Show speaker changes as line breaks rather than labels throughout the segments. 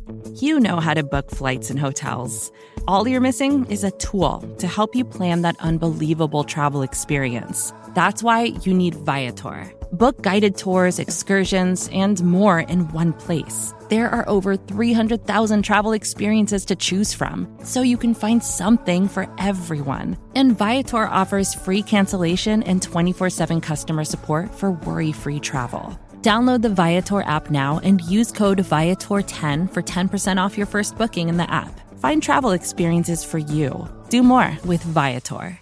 You know how to book flights and hotels. All you're missing is a tool to help you plan that unbelievable travel experience. That's why you need Viator. Book guided tours, excursions, and more in one place. There are over 300,000 travel experiences to choose from, so you can find something for everyone. And Viator offers free cancellation and 24/7 customer support for worry-free travel. Download the Viator app now and use code Viator10 for 10% off your first booking in the app. Find travel experiences for you. Do more with Viator.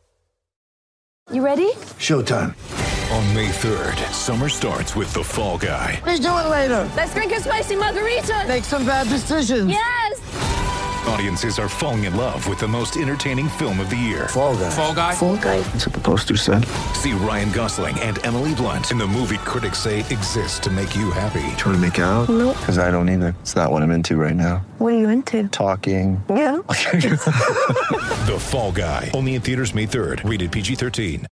You ready?
Showtime.
On May 3rd, summer starts with The Fall Guy.
Let's do it later.
Let's drink a spicy margarita.
Make some bad decisions.
Yes!
Audiences are falling in love with the most entertaining film of the year.
Fall Guy.
Fall Guy?
Fall Guy.
That's what the poster said.
See Ryan Gosling and Emily Blunt in the movie critics say exists to make you happy.
Trying to make it out?
Nope.
Because I don't either. It's not what I'm into right now.
What are you into?
Talking.
Yeah.
The Fall Guy. Only in theaters May 3rd. Rated PG-13.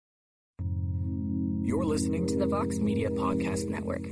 You're listening to the Vox Media Podcast Network.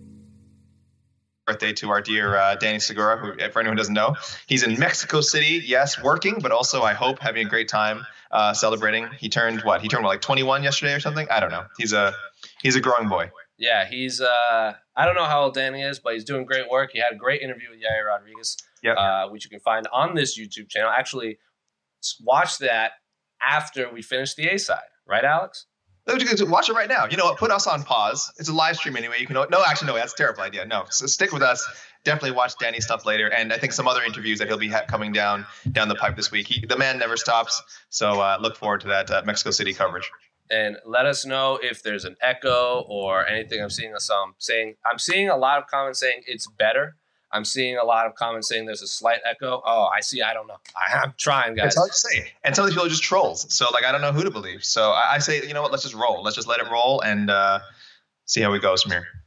Birthday to our dear Danny Segura, who, for anyone who doesn't know, he's in Mexico City, yes, working, but also, I hope, having a great time celebrating. He turned like 21 yesterday or something? I don't know. He's a growing boy.
Yeah, he's I don't know how old Danny is, but he's doing great work. He had a great interview with Yair Rodriguez, which you can find on this YouTube channel. Actually, watch that after we finish the A-side. Right, Alex?
Watch it right now. You know what? Put us on pause. It's a live stream anyway. You can that's a terrible idea. No, so stick with us. Definitely watch Danny's stuff later, and I think some other interviews that he'll be coming down the pipe this week. The man never stops. So look forward to that Mexico City coverage.
And let us know if there's an echo or anything. I'm seeing a lot of comments saying it's better. I'm seeing a lot of comments saying there's a slight echo. Oh, I see. I don't know. I'm trying, guys.
It's hard to say. And some of these people are just trolls. So, I don't know who to believe. So I say, you know what? Let's just roll. Let's just let it roll and see how it goes from here.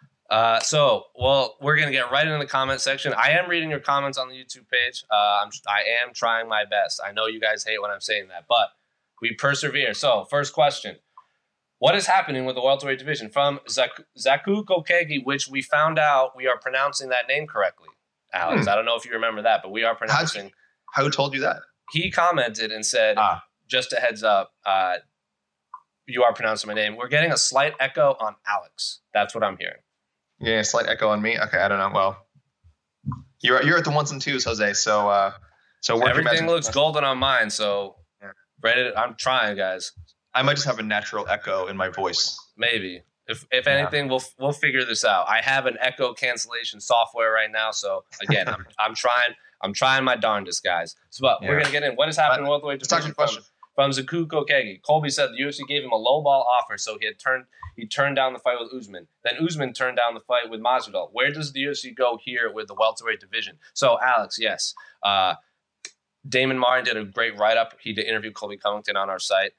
We're going to get right into the comment section. I am reading your comments on the YouTube page. I am trying my best. I know you guys hate when I'm saying that, but we persevere. So, first question. What is happening with the welterweight division? From Zaku Kokegi, which we found out we are pronouncing that name correctly. Alex, I don't know if you remember that, but we are pronouncing.
Who told you that?
He commented and said, just a heads up, you are pronouncing my name. We're getting a slight echo on Alex. That's what I'm hearing.
Yeah, a slight echo on me? Okay, I don't know. Well, you're at the ones and twos, Jose. So
everything looks golden on mine, so ready. I'm trying, guys.
I might just have a natural echo in my voice.
Maybe. If anything, we'll figure this out. I have an echo cancellation software right now, so again, I'm trying my darndest, guys. So, we're gonna get in. What is happening with welterweight division from Zaku Kokegi? Colby said the UFC gave him a low ball offer, so he turned down the fight with Usman. Then Usman turned down the fight with Masvidal. Where does the UFC go here with the welterweight division? So, Alex, yes, Damon Martin did a great write up. He did interview Colby Covington on our site.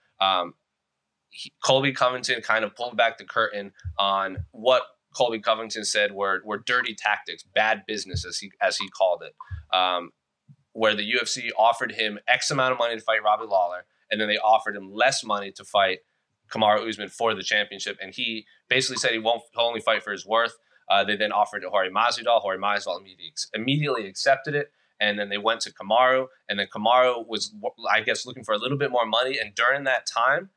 Colby Covington kind of pulled back the curtain on what Colby Covington said were dirty tactics, bad business, as he called it, where the UFC offered him X amount of money to fight Robbie Lawler, and then they offered him less money to fight Kamaru Usman for the championship, and he basically said he'll only fight for his worth. They then offered it Jorge Masvidal. Jorge Masvidal immediately accepted it, and then they went to Kamaru, and then Kamaru was, I guess, looking for a little bit more money, and during that time,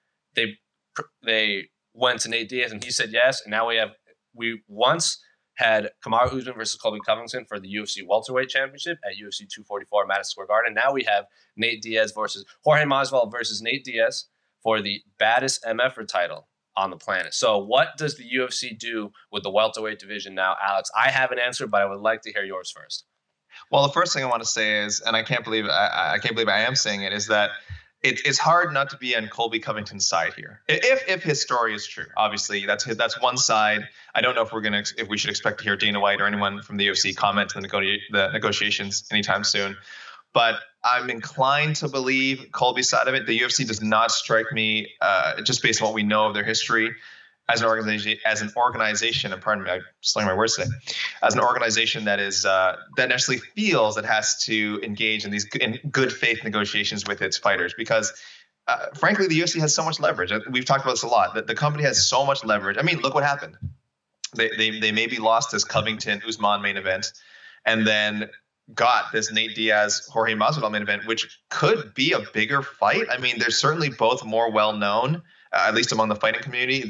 they went to Nate Diaz, and he said yes. And now we once had Kamaru Usman versus Colby Covington for the UFC welterweight championship at UFC 244 Madison Square Garden. Now we have Nate Diaz versus Jorge Masvidal versus Nate Diaz for the baddest MFer title on the planet. So what does the UFC do with the welterweight division now, Alex? I have an answer, but I would like to hear yours first.
Well, the first thing I want to say is, and I can't believe I am saying it, is that it's hard not to be on Colby Covington's side here. If his story is true, obviously that's one side. I don't know if we should expect to hear Dana White or anyone from the UFC comment on the negotiations anytime soon. But I'm inclined to believe Colby's side of it. The UFC does not strike me, just based on what we know of their history, as an organization, and pardon me, I'm slurring my words today, as an organization that is that necessarily feels it has to engage in these in good faith negotiations with its fighters, because frankly, the UFC has so much leverage. We've talked about this a lot. That the company has so much leverage. I mean, look what happened. They maybe lost this Covington Usman main event, and then got this Nate Diaz, Jorge Masvidal main event, which could be a bigger fight. I mean, they're certainly both more well known, at least among the fighting community,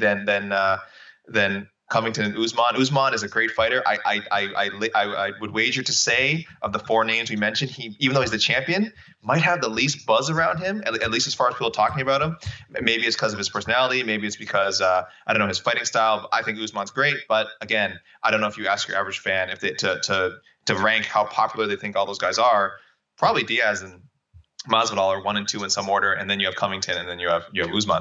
than Covington and Usman. Usman is a great fighter. I would wager to say of the 4 names we mentioned, he, even though he's the champion, might have the least buzz around him, at least as far as people talking about him. Maybe it's because of his personality. Maybe it's because, I don't know, his fighting style. I think Usman's great. But again, I don't know if you ask your average fan if they to rank how popular they think all those guys are. Probably Diaz and Masvidal are 1 and 2 in some order. And then you have Covington, and then you have Usman.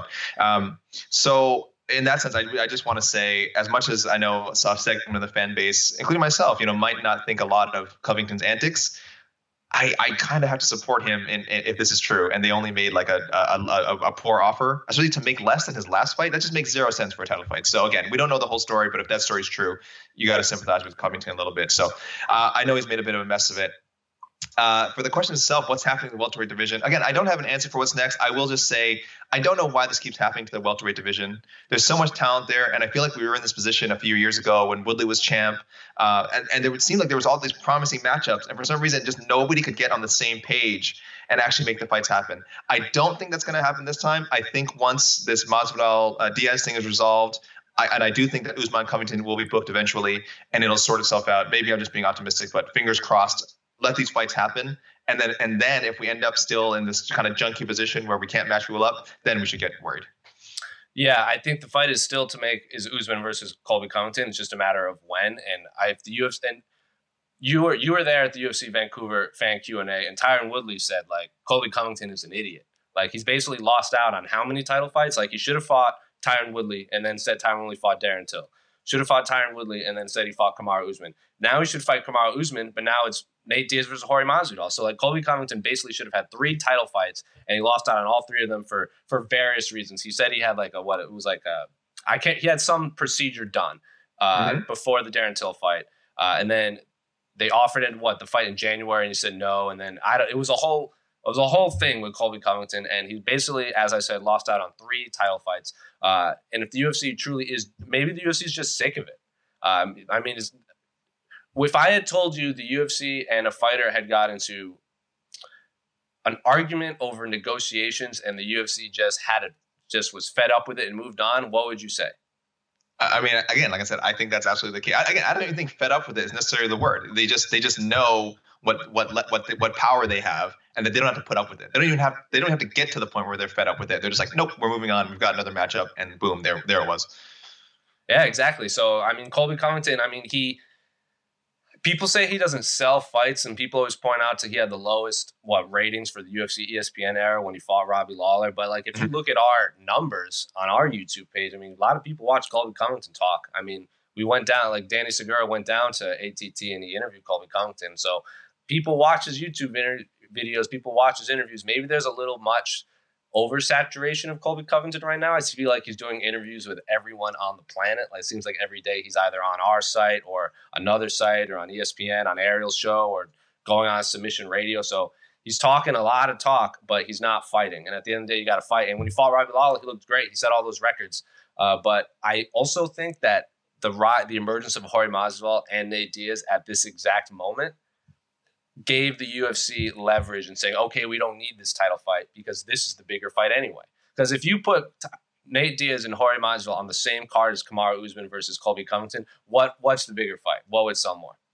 So in that sense, I just want to say, as much as I know a soft segment of the fan base, including myself, might not think a lot of Covington's antics, I kind of have to support him if this is true. And they only made like a poor offer, especially to make less than his last fight. That just makes 0 sense for a title fight. So again, we don't know the whole story, but if that story is true, you got to sympathize with Covington a little bit. So I know he's made a bit of a mess of it. For the question itself, what's happening in the welterweight division? Again, I don't have an answer for what's next. I will just say I don't know why this keeps happening to the welterweight division. There's so much talent there, and I feel like we were in this position a few years ago when Woodley was champ, and it would seem like there was all these promising matchups, and for some reason, just nobody could get on the same page and actually make the fights happen. I don't think that's going to happen this time. I think once this Masvidal Diaz thing is resolved, I do think that Usman Covington will be booked eventually, and it'll sort itself out. Maybe I'm just being optimistic, but fingers crossed. Let these fights happen, and then if we end up still in this kind of junky position where we can't match people up, then we should get worried.
Yeah, I think the fight is still to make is Usman versus Colby Covington. It's just a matter of when. And if the UFC, and you were there at the UFC Vancouver fan Q&A, and Tyron Woodley said like Colby Covington is an idiot. Like he's basically lost out on how many title fights? Like he should have fought Tyron Woodley and then said Tyron Woodley fought Darren Till. Should have fought Tyron Woodley and then said he fought Kamaru Usman. Now he should fight Kamaru Usman, but now it's Nate Diaz versus Jorge Masvidal. So like Colby Covington basically should have had 3 title fights, and he lost out on all 3 of them for various reasons. He said he had like he had some procedure done before the Darren Till fight, and then they offered him the fight in January, and he said no, and then it was a whole thing with Colby Covington, and he basically, as I said, lost out on 3 title fights. And if the UFC truly is, maybe the UFC is just sick of it. I mean, if I had told you the UFC and a fighter had got into an argument over negotiations and the UFC just was fed up with it and moved on, what would you say?
I mean, again, like I said, I think that's absolutely the case. Again, I don't even think fed up with it is necessarily the word. They just know what power they have, and that they don't have to put up with it. They don't have to get to the point where they're fed up with it. They're just like, nope, we're moving on. We've got another matchup, and boom, there it was.
Yeah, exactly. So I mean, Colby Covington, I mean, people say he doesn't sell fights, and people always point out that he had the lowest ratings for the UFC ESPN era when he fought Robbie Lawler. But like, if you look at our numbers on our YouTube page, I mean, a lot of people watch Colby Covington talk. I mean, we went down, like Danny Segura went down to ATT and he interviewed Colby Covington. So people watch his YouTube videos, people watch his interviews. Maybe there's a little much oversaturation of Colby Covington right now. I feel like he's doing interviews with everyone on the planet. Like, it seems like every day he's either on our site or another site or on ESPN, on Ariel's show, or going on Submission Radio. So he's talking a lot of talk, but he's not fighting. And at the end of the day, you got to fight. And when he fought Robbie Lawler, he looked great. He set all those records. But I also think that the emergence of Jorge Masvidal and Nate Diaz at this exact moment gave the UFC leverage and saying, okay, we don't need this title fight because this is the bigger fight anyway. Because if you put Nate Diaz and Jorge Masvidal on the same card as Kamaru Usman versus Colby Covington, what's the bigger fight? What would sell more?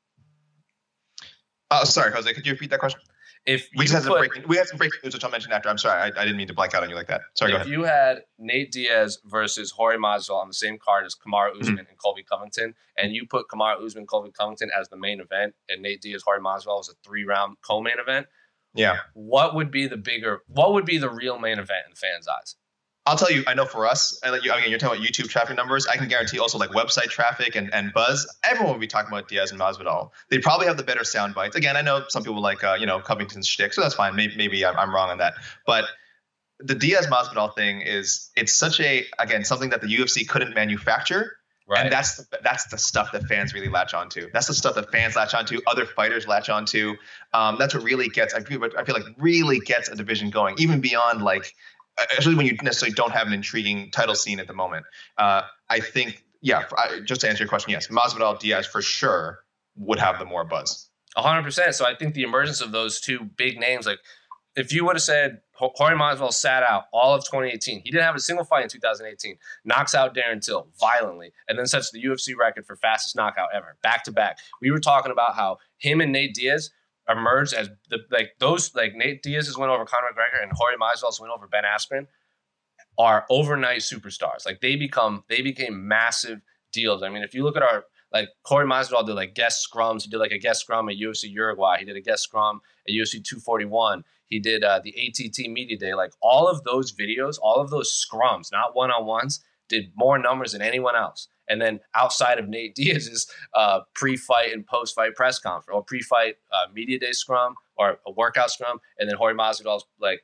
Sorry, Jose, could you repeat that question? We had some breaking news, which I'll mention after. I'm sorry, I didn't mean to blank out on you like that. Sorry, go ahead.
If you had Nate Diaz versus Jorge Masvidal on the same card as Kamaru Usman and Colby Covington, and you put Kamaru Usman, Colby Covington as the main event, and Nate Diaz, Jorge Masvidal was a 3-round co-main event, what would be the real main event in fans' eyes?
I'll tell you, I know for us, you're talking about YouTube traffic numbers. I can guarantee also like website traffic and buzz. Everyone will be talking about Diaz and Masvidal. They probably have the better sound bites. Again, I know some people like Covington's shtick, so that's fine. Maybe I'm wrong on that. But the Diaz Masvidal thing it's such something that the UFC couldn't manufacture. Right. And that's the stuff that fans really latch onto. That's the stuff that fans latch onto. Other fighters latch onto. That's what really gets. I feel like really gets a division going, even beyond like. Especially when you necessarily don't have an intriguing title scene at the moment. I think, just to answer your question, yes, Masvidal Diaz for sure would have the more buzz.
100%. So I think the emergence of those two big names, like if you would have said Jorge Masvidal sat out all of 2018, he didn't have a single fight in 2018, knocks out Darren Till violently, and then sets the UFC record for fastest knockout ever, back to back. We were talking about how him and Nate Diaz emerged as Nate Diaz's win over Conor McGregor and Jorge Masvidal's win over Ben Askren are overnight superstars. Like they became massive deals. I mean, if you look at Jorge Masvidal did like guest scrums. He did like a guest scrum at UFC Uruguay. He did a guest scrum at UFC 241. He did the ATT Media Day. Like all of those videos, all of those scrums, not one-on-ones, did more numbers than anyone else. And then outside of Nate Diaz's pre-fight and post-fight press conference, or pre-fight media day scrum, or a workout scrum, and then Jorge Masvidal's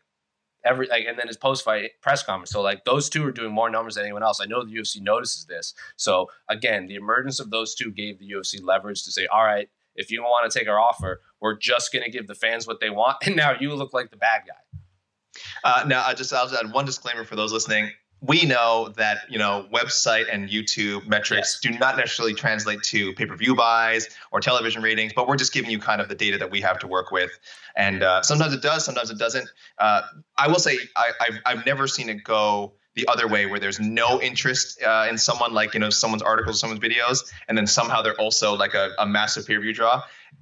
and then his post-fight press conference. So like those two are doing more numbers than anyone else. I know the UFC notices this. So again, the emergence of those two gave the UFC leverage to say, all right, if you don't want to take our offer, we're just going to give the fans what they want. And now you look like the bad guy.
Now I'll just add one disclaimer for those listening. We know that, website and YouTube metrics do not necessarily translate to pay-per-view buys or television ratings, but we're just giving you kind of the data that we have to work with. And sometimes it does, sometimes it doesn't. I will say I've never seen it go the other way, where there's no interest in someone, like, someone's articles, someone's videos, and then somehow they're also like a massive pay-per-view draw.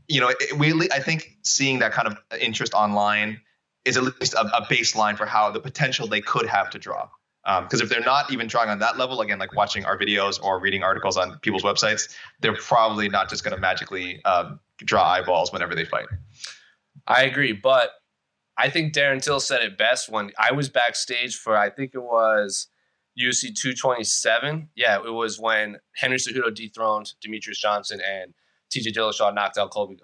I think seeing that kind of interest online is at least a baseline for how the potential they could have to draw. Because if they're not even drawing on that level, again, like watching our videos or reading articles on people's websites, they're probably not just going to magically draw eyeballs whenever they fight.
I agree, but I think Darren Till said it best when I was backstage for, I think it was UFC 227. Yeah, it was when Henry Cejudo dethroned Demetrius Johnson and TJ Dillashaw knocked out Cody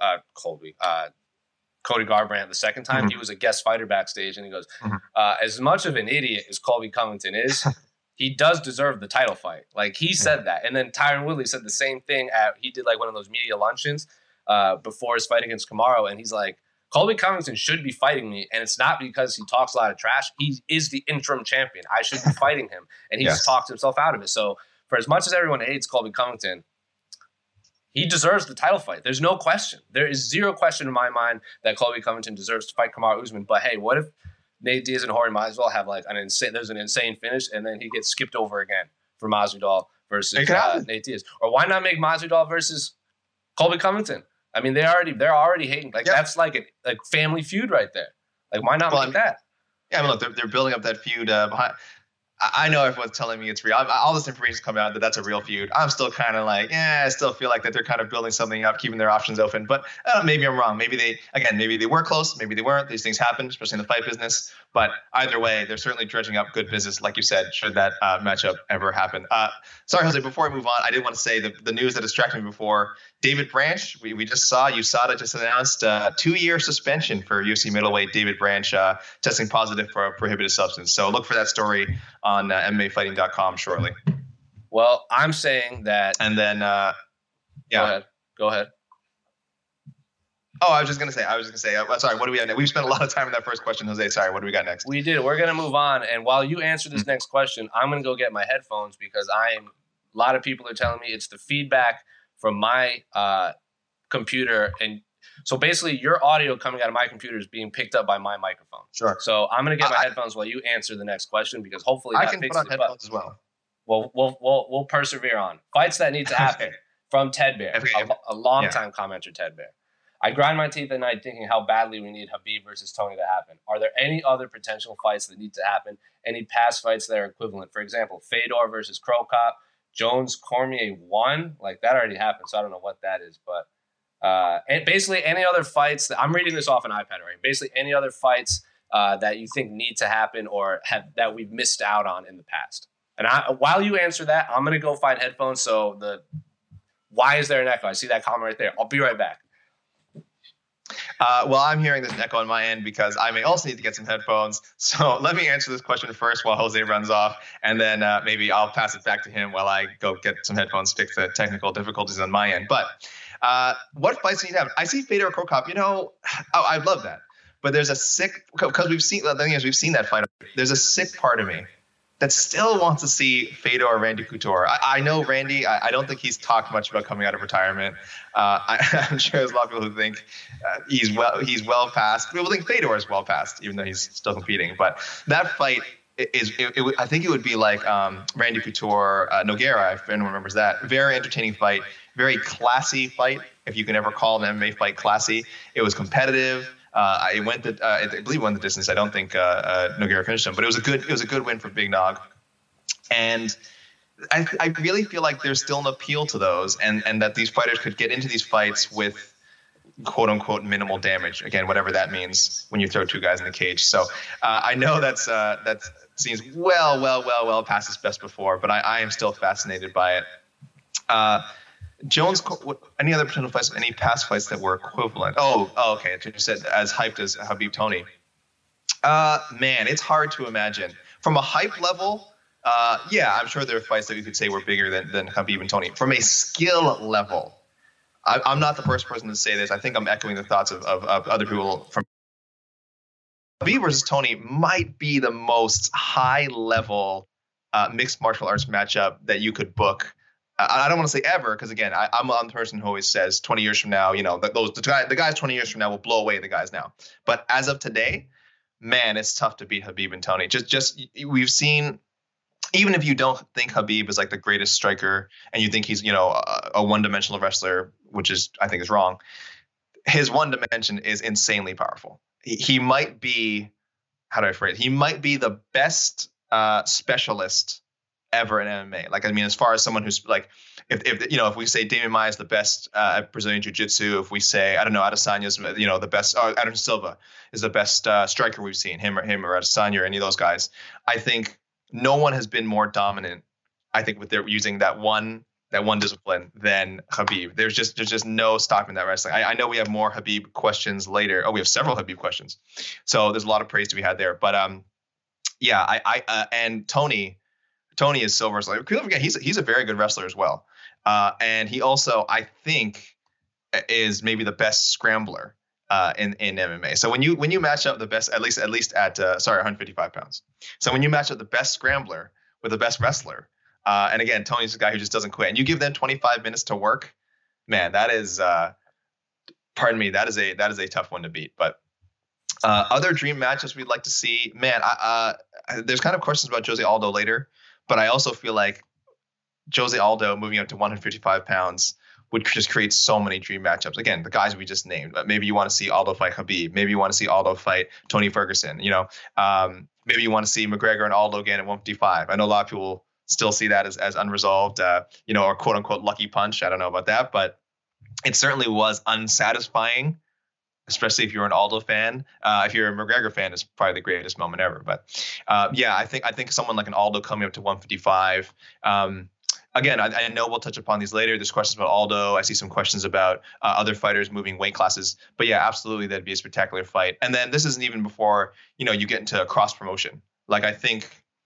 Garbrandt the second time. Mm-hmm. He was a guest fighter backstage, and he goes, as much of an idiot as Colby Covington is, he does deserve the title fight. Like, he said that. And then Tyron Woodley said the same thing. He did like one of those media luncheons before his fight against Kamaru, and he's like, Colby Covington should be fighting me, and it's not because he talks a lot of trash. He is the interim champion. I should be fighting him, and he just talked himself out of it. So for as much as everyone hates Colby Covington, he deserves the title fight. There's no question. There is zero question in my mind that Colby Covington deserves to fight Kamaru Usman. But hey, what if Nate Diaz and Jorge Masvidal have like there's an insane finish, and then he gets skipped over again for Masvidal versus Nate Diaz? Or why not make Masvidal versus Colby Covington? I mean, they're already hating. Like that's like a family feud right there. Like, why not make that?
Yeah, I mean, look, they're building up that feud behind. I know everyone's telling me it's real. All this information's coming out that that's a real feud. I'm still kind of like, I still feel like that they're kind of building something up, keeping their options open. But maybe I'm wrong. Maybe they were close. Maybe they weren't. These things happen, especially in the fight business. But either way, they're certainly dredging up good business, like you said, should that matchup ever happen. Sorry, Jose, before we move on, I did want to say the news that distracted me before. David Branch, we just saw, USADA just announced a 2-year suspension for UFC middleweight David Branch testing positive for a prohibited substance. So look for that story on MMAfighting.com shortly.
Well, I'm saying that.
And then,
Go ahead.
Oh, I was just going to say, sorry, what do we have next? We've spent a lot of time in that first question, Jose. Sorry, what do we got next?
We did. We're going to move on. And while you answer this next question, I'm going to go get my headphones because a lot of people are telling me it's the feedback from my computer. And so basically your audio coming out of my computer is being picked up by my microphone.
Sure.
So I'm going to get my headphones while you answer the next question because hopefully
I can put on headphones as well.
We'll persevere on. Fights that need to happen from Ted Bear, a long-time commenter, Ted Bear. I grind my teeth at night thinking how badly we need Khabib versus Tony to happen. Are there any other potential fights that need to happen? Any past fights that are equivalent? For example, Fedor versus Crow Cop, Jones Cormier 1, like that already happened, so I don't know what that is. But and basically any other fights I'm reading this off an iPad, right? Basically any other fights that you think need to happen or that we've missed out on in the past. And while you answer that, I'm gonna go find headphones. So why is there an echo? I see that comment right there. I'll be right back.
Well, I'm hearing this echo on my end because I may also need to get some headphones. So let me answer this question first while Jose runs off, and then maybe I'll pass it back to him while I go get some headphones, fix the technical difficulties on my end. But what fights need to happen? I see Fedor Crow Cop. I love that. But there's a sick, because we've seen that fight. There's a sick part of me that still wants to see Fedor or Randy Couture. I know Randy. I don't think he's talked much about coming out of retirement. I'm sure there's a lot of people who think he's well past. People think Fedor is well past, even though he's still competing. But that fight I think it would be like Randy Couture, Nogueira, if anyone remembers that. Very entertaining fight, very classy fight, if you can ever call an MMA fight classy. It was competitive. I believe won the distance. I don't think Nogueira finished him, but it was a good win for Big Nog. And I really feel like there's still an appeal to those, and that these fighters could get into these fights with quote unquote minimal damage. Again, whatever that means when you throw two guys in the cage. So I know that seems well past its best before, but I am still fascinated by it. Jones, any other potential fights, any past fights that were equivalent? Oh, okay. You said as hyped as Khabib Tony. Man, it's hard to imagine. From a hype level, yeah, I'm sure there are fights that you could say were bigger than Khabib and Tony. From a skill level, I'm not the first person to say this. I think I'm echoing the thoughts of other people. From Khabib versus Tony might be the most high-level mixed martial arts matchup that you could book. I don't want to say ever, because again, I'm the person who always says 20 years from now, the guys 20 years from now will blow away the guys now. But as of today, man, it's tough to beat Khabib and Tony. Just we've seen, even if you don't think Khabib is like the greatest striker and you think he's a one-dimensional wrestler, which is I think is wrong, his one dimension is insanely powerful. He might be, how do I phrase it? He might be the best specialist ever in MMA. Like, I mean, as far as someone who's like, if we say Damian Maia is the best at Brazilian Jiu-Jitsu, if we say, I don't know, Adesanya's, the best, Anderson Silva is the best striker we've seen, him or Adesanya or any of those guys. I think no one has been more dominant, I think, with their using that one discipline than Khabib. There's just no stopping that wrestling. I know we have more Khabib questions later. Oh, we have several Khabib questions. So there's a lot of praise to be had there. But yeah, and Tony is so versatile. People forget he's a very good wrestler as well. And he also, I think, is maybe the best scrambler in MMA. So when you match up the best, at least at 155 pounds. So when you match up the best scrambler with the best wrestler, and again, Tony's a guy who just doesn't quit, and you give them 25 minutes to work, man, that is, pardon me, that is a tough one to beat. But other dream matchups we'd like to see, man, there's kind of questions about Jose Aldo later. But I also feel like Jose Aldo moving up to 155 pounds would just create so many dream matchups. Again, the guys we just named. But maybe you want to see Aldo fight Khabib. Maybe you want to see Aldo fight Tony Ferguson. Maybe you want to see McGregor and Aldo again at 155. I know a lot of people still see that as unresolved, or quote unquote lucky punch. I don't know about that, but it certainly was unsatisfying, especially if you're an Aldo fan. If you're a McGregor fan, it's probably the greatest moment ever. But yeah, I think someone like an Aldo coming up to 155. Again, I know we'll touch upon these later. There's questions about Aldo. I see some questions about other fighters moving weight classes. But yeah, absolutely, that'd be a spectacular fight. And then this isn't even before you get into cross promotion. Like, I think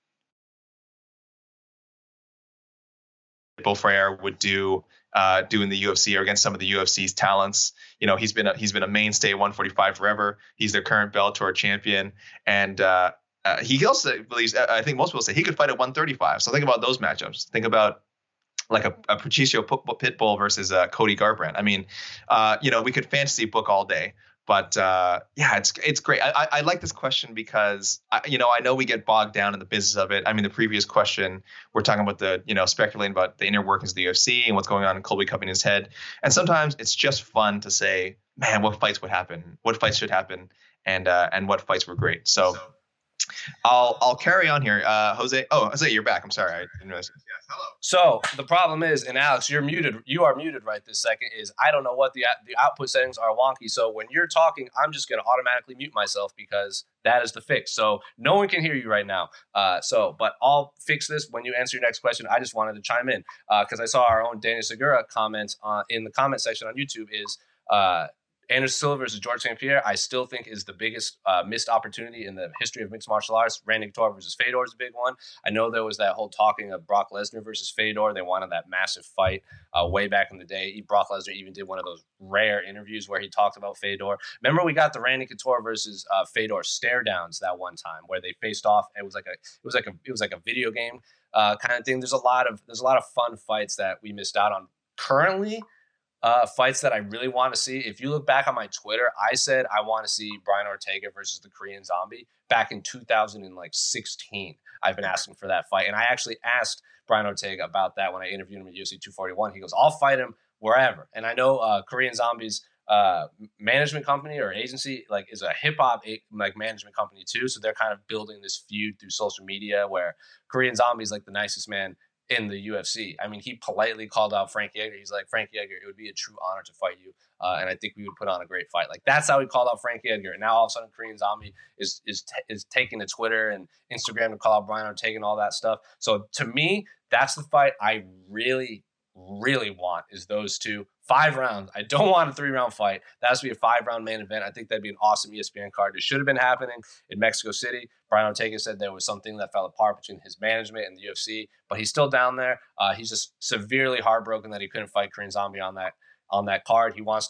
Beau Frere would do in the UFC or against some of the UFC's talents. He's been a mainstay at 145 forever. He's their current Bellator champion, and he also believes. I think most people say he could fight at 135. So think about those matchups. Think about like a Patricio Pitbull versus Cody Garbrandt. I mean, we could fantasy book all day. But yeah, it's great. I like this question because I know we get bogged down in the business of it. I mean, the previous question, we're talking about speculating about the inner workings of the UFC and what's going on in Colby Covington's head. And sometimes it's just fun to say, man, what fights would happen, what fights should happen, and what fights were great. So I'll carry on here. Jose, you're back. I'm sorry. I didn't realize.
Yeah, hello. So the problem is, and Alex, you're muted. You are muted right this second. Is I don't know what the output settings are wonky. So when you're talking, I'm just going to automatically mute myself because that is the fix. So no one can hear you right now. But I'll fix this when you answer your next question. I just wanted to chime in because I saw our own Daniel Segura comment in the comment section on YouTube is Anderson Silva versus George St. Pierre, I still think is the biggest missed opportunity in the history of mixed martial arts. Randy Couture versus Fedor is a big one. I know there was that whole talking of Brock Lesnar versus Fedor. They wanted that massive fight way back in the day. Brock Lesnar even did one of those rare interviews where he talked about Fedor. Remember, we got the Randy Couture versus Fedor stare downs that one time where they faced off. It was like a video game kind of thing. There's a lot of fun fights that we missed out on. Currently, fights that I really want to see. If you look back on my Twitter, I said I want to see Brian Ortega versus the Korean Zombie back in 2016. I've been asking for that fight, and I actually asked Brian Ortega about that when I interviewed him at UFC 241. He goes, "I'll fight him wherever." And I know Korean Zombie's management company or agency is a hip hop management company too, so they're kind of building this feud through social media where Korean Zombie's like the nicest man in the UFC. I mean, he politely called out Frankie Edgar. He's like, "Frankie Edgar, it would be a true honor to fight you, and I think we would put on a great fight." Like, that's how he called out Frankie Edgar. And now all of a sudden, Korean Zombie is taking to Twitter and Instagram to call out Brian Ortega and all that stuff. So to me, that's the fight I really, really want, is those two. 5 rounds. I don't want a 3-round fight. That has to be a 5-round main event. I think that'd be an awesome ESPN card. It should have been happening in Mexico City. Brian Ortega said there was something that fell apart between his management and the UFC, but he's still down there. He's just severely heartbroken that he couldn't fight Korean Zombie on that card. He wants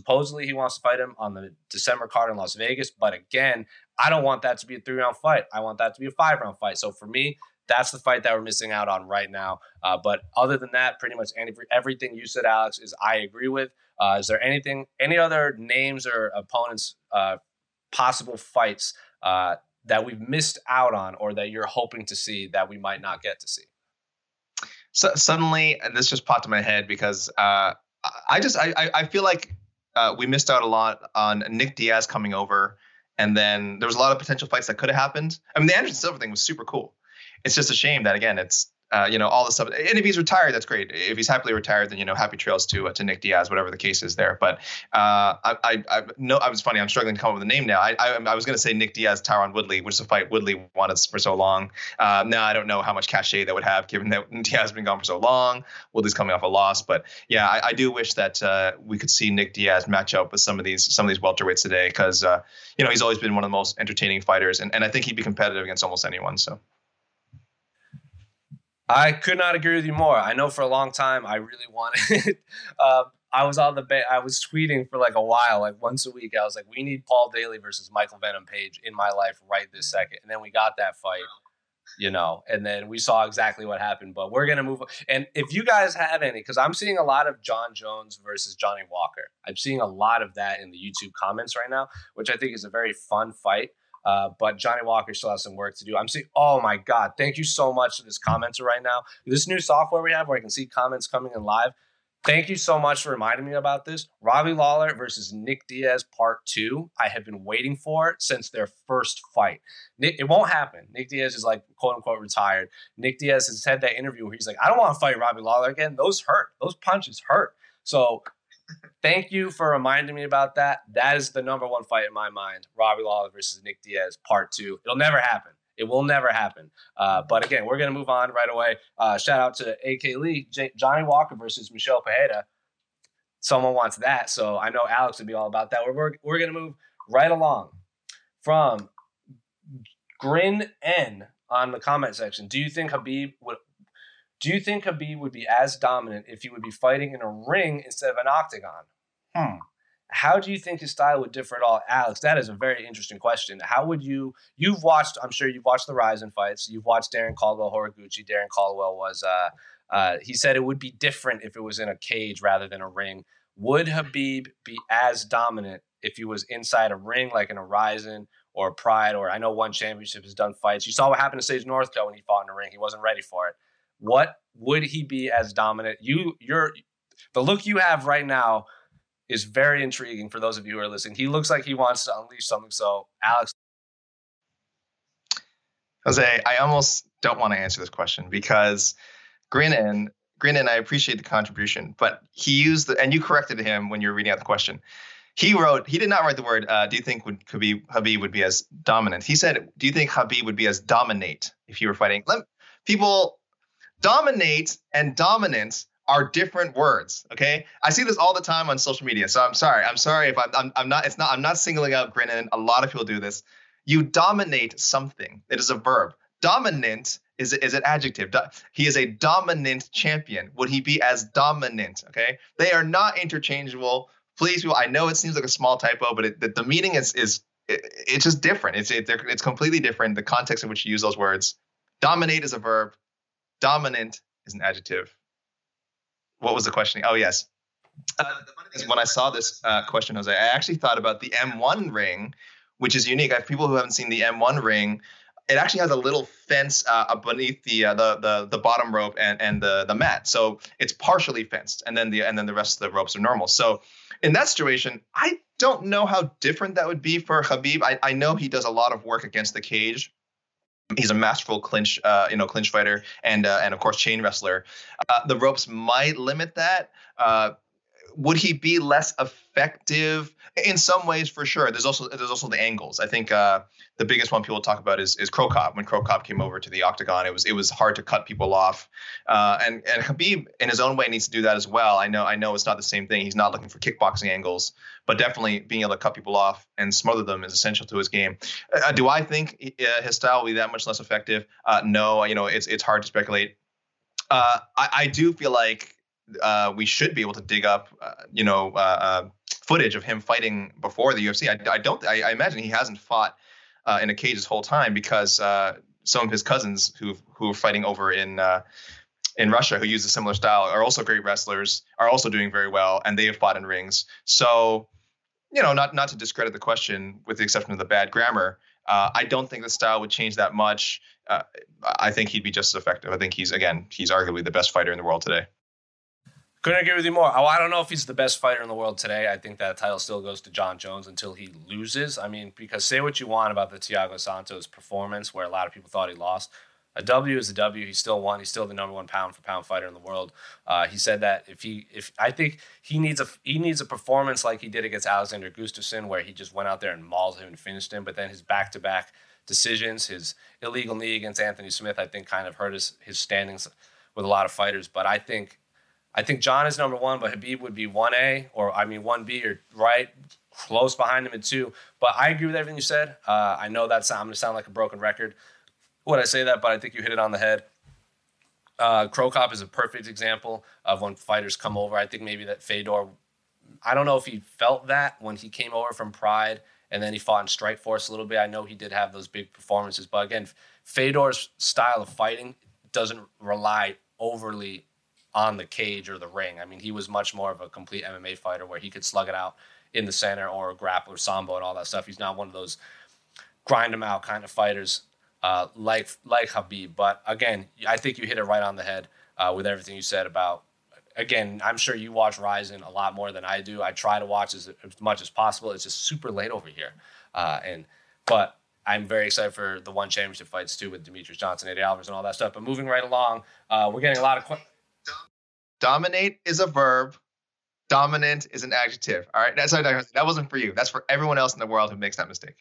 to fight him on the December card in Las Vegas. But again, I don't want that to be a 3-round fight. I want that to be a 5-round fight. So for me, that's the fight that we're missing out on right now. But other than that, pretty much everything you said, Alex, is I agree with. Is there any other names or opponents, possible fights that we've missed out on or that you're hoping to see that we might not get to see?
So suddenly, this just popped in my head because I feel like we missed out a lot on Nick Diaz coming over, and then there was a lot of potential fights that could have happened. I mean, the Anderson Silva thing was super cool. It's just a shame that, again, it's, all the stuff. And if he's retired, that's great. If he's happily retired, then, happy trails to Nick Diaz, whatever the case is there. But I was funny. I'm struggling to come up with a name now. I was going to say Nick Diaz, Tyron Woodley, which is a fight Woodley wanted for so long. Now I don't know how much cachet that would have, given that Diaz has been gone for so long. Woodley's coming off a loss. But yeah, I do wish that we could see Nick Diaz match up with some of these welterweights today, because he's always been one of the most entertaining fighters, and I think he'd be competitive against almost anyone. So.
I could not agree with you more. I know for a long time I really wanted. I was tweeting for like a while, like once a week. I was like, we need Paul Daly versus Michael Venom Page in my life right this second. And then we got that fight, and then we saw exactly what happened. But we're gonna move on. And if you guys have any, because I'm seeing a lot of John Jones versus Johnny Walker. I'm seeing a lot of that in the YouTube comments right now, which I think is a very fun fight. But Johnny Walker still has some work to do. I'm seeing, oh my God, thank you so much to this commenter right now. This new software we have where I can see comments coming in live. Thank you so much for reminding me about this. Robbie Lawler versus Nick Diaz Part 2. I have been waiting for it since their first fight. It won't happen. Nick Diaz is like, quote unquote, retired. Nick Diaz has had that interview where he's like, I don't want to fight Robbie Lawler again. Those hurt. Those punches hurt. So thank you for reminding me about that. That is the number one fight in my mind. Robbie Lawler versus Nick Diaz Part 2. It'll never happen. It will never happen. But again, we're going to move on right away. Shout out to AK Lee, Johnny Walker versus Michelle Pereira. Someone wants that. So I know Alex would be all about that. We're going to move right along from Grin N on the comment section. Do you think Khabib would be as dominant if he would be fighting in a ring instead of an octagon? How do you think his style would differ at all? Alex, that is a very interesting question. How would you've watched the Rizin fights. You've watched Darren Caldwell, Horiguchi. Darren Caldwell was, he said it would be different if it was in a cage rather than a ring. Would Khabib be as dominant if he was inside a ring, like in a Rizin or Pride, or I know One Championship has done fights. You saw what happened to Sage Northcutt when he fought in the ring. He wasn't ready for it. What would he be as dominant? The look you have right now is very intriguing for those of you who are listening. He looks like he wants to unleash something. So, Alex.
Jose, I almost don't want to answer this question because Grinnin, I appreciate the contribution, but he used and you corrected him when you were reading out the question. He did not write the word, do you think Khabib would be as dominant? He said, do you think Khabib would be as dominate if you were fighting? People, dominate and dominance are different words. Okay, I see this all the time on social media. So I'm sorry if I'm not singling out Grinnan. A lot of people do this. You dominate something. It is a verb. Dominant is an adjective. He is a dominant champion. Would he be as dominant? Okay, they are not interchangeable. Please, people. I know it seems like a small typo, but the meaning is it's just different. It's completely different. The context in which you use those words. Dominate is a verb. Dominant is an adjective. What was the question? Oh, yes. The funny thing is, when I saw this question, Jose, I actually thought about the M1 ring, which is unique. I have people who haven't seen the M1 ring. It actually has a little fence beneath the bottom rope and the mat, so it's partially fenced, and then the rest of the ropes are normal. So in that situation, I don't know how different that would be for Khabib. I know he does a lot of work against the cage. He's a masterful clinch fighter and of course chain wrestler. The ropes might limit that. Would he be less effective in some ways? For sure. There's also the angles. I think the biggest one people talk about is Cro Cop. When Cro Cop came over to the octagon, it was hard to cut people off. And Khabib in his own way needs to do that as well. I know it's not the same thing. He's not looking for kickboxing angles, but definitely being able to cut people off and smother them is essential to his game. Do I think his style will be that much less effective? No. It's hard to speculate. I do feel like we should be able to dig up, footage of him fighting before the UFC. I imagine he hasn't fought in a cage this whole time because some of his cousins who are fighting over in Russia, who use a similar style, are also great wrestlers, are also doing very well, and they have fought in rings. So, not to discredit the question, with the exception of the bad grammar, I don't think the style would change that much. I think he'd be just as effective. I think he's arguably the best fighter in the world today.
Couldn't agree with you more. I don't know if he's the best fighter in the world today. I think that title still goes to John Jones until he loses. I mean, because say what you want about the Thiago Santos performance, where a lot of people thought he lost. A W is a W. He still won. He's still the number one pound for pound fighter in the world. He said that I think he needs a performance like he did against Alexander Gustafsson, where he just went out there and mauled him and finished him. But then his back-to-back decisions, his illegal knee against Anthony Smith, I think kind of hurt his standings with a lot of fighters. But I think John is number one, but Khabib would be 1A, 1B, or right close behind him at 2. But I agree with everything you said. I know I'm going to sound like a broken record when I say that, but I think you hit it on the head. Cro Cop is a perfect example of when fighters come over. I think maybe that Fedor, I don't know if he felt that when he came over from Pride and then he fought in Strikeforce a little bit. I know he did have those big performances, but again, Fedor's style of fighting doesn't rely overly on the cage or the ring. I mean, he was much more of a complete MMA fighter where he could slug it out in the center or grapple or sambo and all that stuff. He's not one of those grind him out kind of fighters like Khabib. But again, I think you hit it right on the head with everything you said about, again, I'm sure you watch Rizin a lot more than I do. I try to watch as much as possible. It's just super late over here. But I'm very excited for the one championship fights too with Demetrius Johnson, Eddie Alvarez, and all that stuff. But moving right along, we're getting a lot of questions.
Dominate is a verb. Dominant is an adjective. All right. That wasn't for you. That's for everyone else in the world who makes that mistake.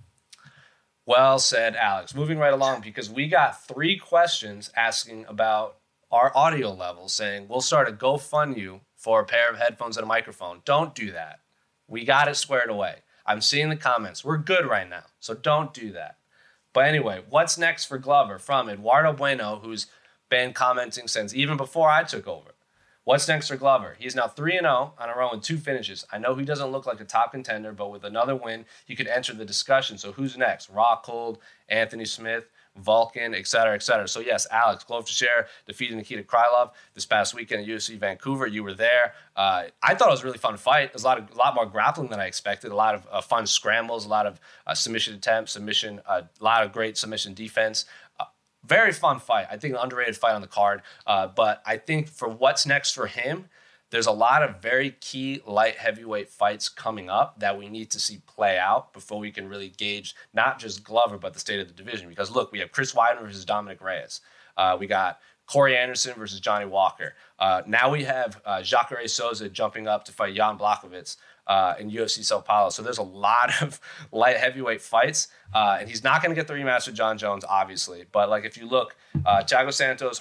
Well said, Alex. Moving right along, because we got 3 questions asking about our audio level, saying we'll start a GoFundMe for a pair of headphones and a microphone. Don't do that. We got it squared away. I'm seeing the comments. We're good right now, so don't do that. But anyway, what's next for Glover? From Eduardo Bueno, who's been commenting since even before I took over. What's next for Glover? He's now 3-0 on a run with 2 finishes. I know he doesn't look like a top contender, but with another win, he could enter the discussion. So who's next? Rockhold, Anthony Smith, Vulcan, et cetera, et cetera. So yes, Alex, Glover Teixeira defeated Nikita Krylov this past weekend at UFC Vancouver. You were there. I thought it was a really fun fight. It was a lot more grappling than I expected. A lot of fun scrambles, a lot of submission attempts, a lot of great submission defense. Very fun fight. I think an underrated fight on the card. But I think for what's next for him, there's a lot of very key light heavyweight fights coming up that we need to see play out before we can really gauge not just Glover, but the state of the division. Because look, we have Chris Weidman versus Dominic Reyes. We got Corey Anderson versus Johnny Walker. Now we have Jacare Souza jumping up to fight Jan Blachowicz in UFC Sao Paulo. So there's a lot of light heavyweight fights. And he's not going to get the rematch with John Jones, obviously. But like if you look, Thiago Santos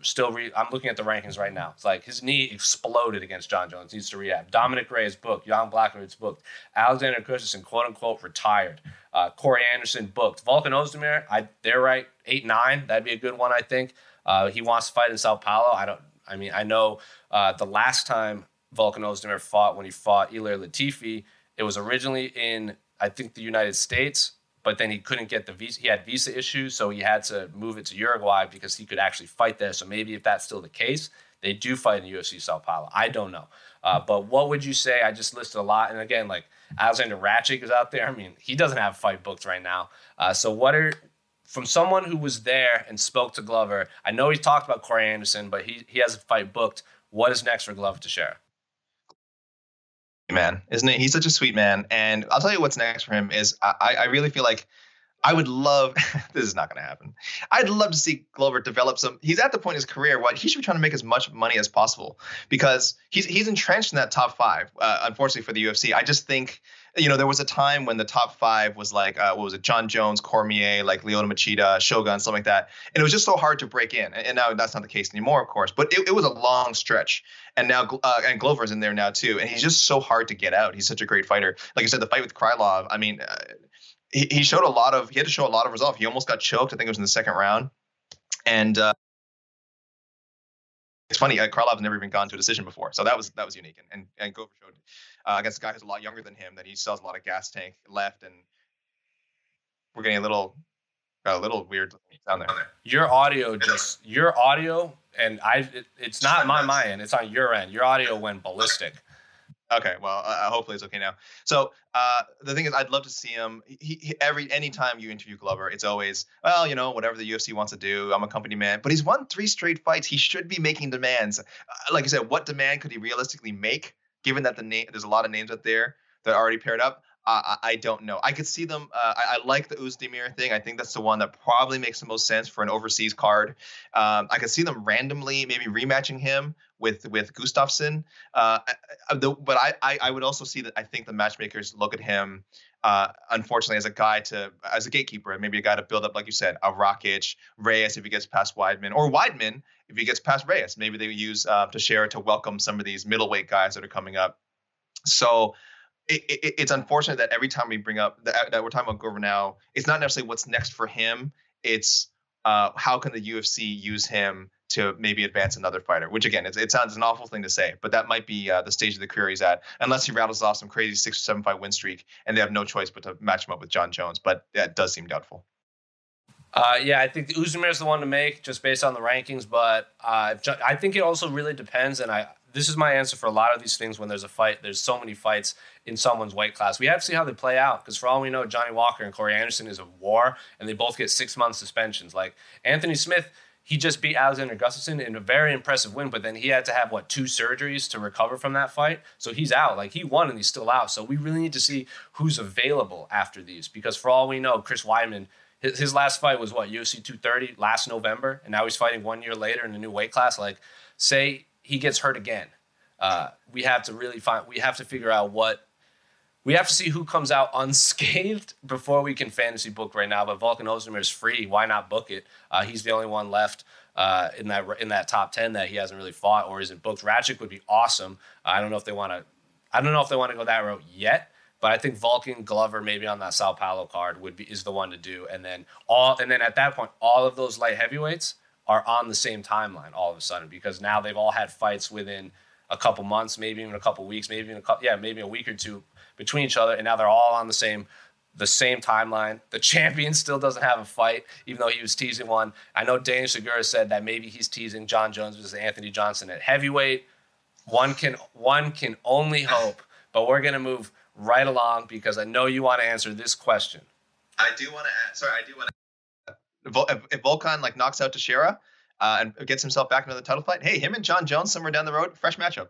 I'm looking at the rankings right now. It's like his knee exploded against John Jones. Needs to rehab. Dominic Reyes booked. Jan Blachowicz booked. Alexander Gustafsson, quote unquote, retired. Corey Anderson booked. Volkan Ozdemir, they're right. 8-9. That'd be a good one, I think. He wants to fight in Sao Paulo. I know the last time Volkan Ozdemir fought, when he fought Ilir Latifi, it was originally in, I think, the United States, but then he couldn't get the visa. He had visa issues, so he had to move it to Uruguay because he could actually fight there. So maybe if that's still the case, they do fight in UFC Sao Paulo. I don't know. But what would you say? I just listed a lot. And again, like Alexander Ratchik is out there. I mean, he doesn't have a fight booked right now. So from someone who was there and spoke to Glover, I know he talked about Corey Anderson, but he has a fight booked. What is next for Glover Teixeira?
Man, isn't it? He's such a sweet man. And I'll tell you what's next for him is I really feel like I would love, this is not going to happen. I'd love to see Glover develop he's at the point in his career where he should be trying to make as much money as possible because he's entrenched in that top five, unfortunately for the UFC. I just think, there was a time when the top five was like, what was it? John Jones, Cormier, like Lyoto Machida, Shogun, something like that. And it was just so hard to break in. And now that's not the case anymore, of course, but it was a long stretch. And now, and Glover's in there now too. And he's just so hard to get out. He's such a great fighter. Like I said, the fight with Krylov, I mean, he had to show a lot of resolve. He almost got choked. I think it was in the second round. And it's funny, Krylov never even gone to a decision before. So that was unique. And Glover showed against a guy who's a lot younger than him that he still has a lot of gas tank left. And we're getting a little weird down there.
Your audio, and it's not on my end. It's on your end. Your audio went ballistic.
Okay, well, hopefully it's okay now. So the thing is, I'd love to see him. Anytime you interview Glover, it's always, whatever the UFC wants to do. I'm a company man, but he's won 3 straight fights. He should be making demands. Like I said, what demand could he realistically make? Given that there's a lot of names out there that are already paired up. I don't know. I could see them. I like the Ozdemir thing. I think that's the one that probably makes the most sense for an overseas card. I could see them randomly maybe rematching him with Gustafsson. But I would also see that I think the matchmakers look at him, unfortunately, as a gatekeeper, maybe a guy to build up, like you said, a Rakic, Reyes if he gets past Weidman, or Weidman if he gets past Reyes. Maybe they use Teixeira to welcome some of these middleweight guys that are coming up. So it's unfortunate that every time we bring up that we're talking about Glover now, it's not necessarily what's next for him. It's how can the UFC use him to maybe advance another fighter, which again, it sounds an awful thing to say, but that might be the stage of the career he's at, unless he rattles off some crazy 6 or 7 fight win streak and they have no choice but to match him up with John Jones. But that does seem doubtful.
I think Ozdemir is the one to make just based on the rankings, but I think it also really depends. And this is my answer for a lot of these things when there's a fight. There's so many fights in someone's weight class. We have to see how they play out because for all we know, Johnny Walker and Corey Anderson is a war and they both get 6-month suspensions. Like Anthony Smith, he just beat Alexander Gustafsson in a very impressive win, but then he had to have, 2 surgeries to recover from that fight. So he's out. Like, he won and he's still out. So we really need to see who's available after these because for all we know, Chris Weidman, his last fight was, UFC 230 last November, and now he's fighting 1 year later in a new weight class. Like, say he gets hurt again. We have to figure out we have to see who comes out unscathed before we can fantasy book right now. But Volkan Ozdemir is free. Why not book it? He's the only one left in that top 10 that he hasn't really fought or isn't booked. Ratchik would be awesome. I don't know if they want to go that route yet. But I think Volkan, Glover, maybe on that Sao Paulo card is the one to do. And then at that point, all of those light heavyweights are on the same timeline all of a sudden because now they've all had fights within a couple months, maybe even a couple weeks, maybe a week or two between each other, and now they're all on the same timeline. The champion still doesn't have a fight, even though he was teasing one. I know Daniel Segura said that maybe he's teasing John Jones versus Anthony Johnson at heavyweight. One can only hope, but we're gonna move right along because I know you want to answer this question.
I do want to. If Volkan knocks out Teixeira and gets himself back into the title fight, hey, him and John Jones somewhere down the road, fresh matchup.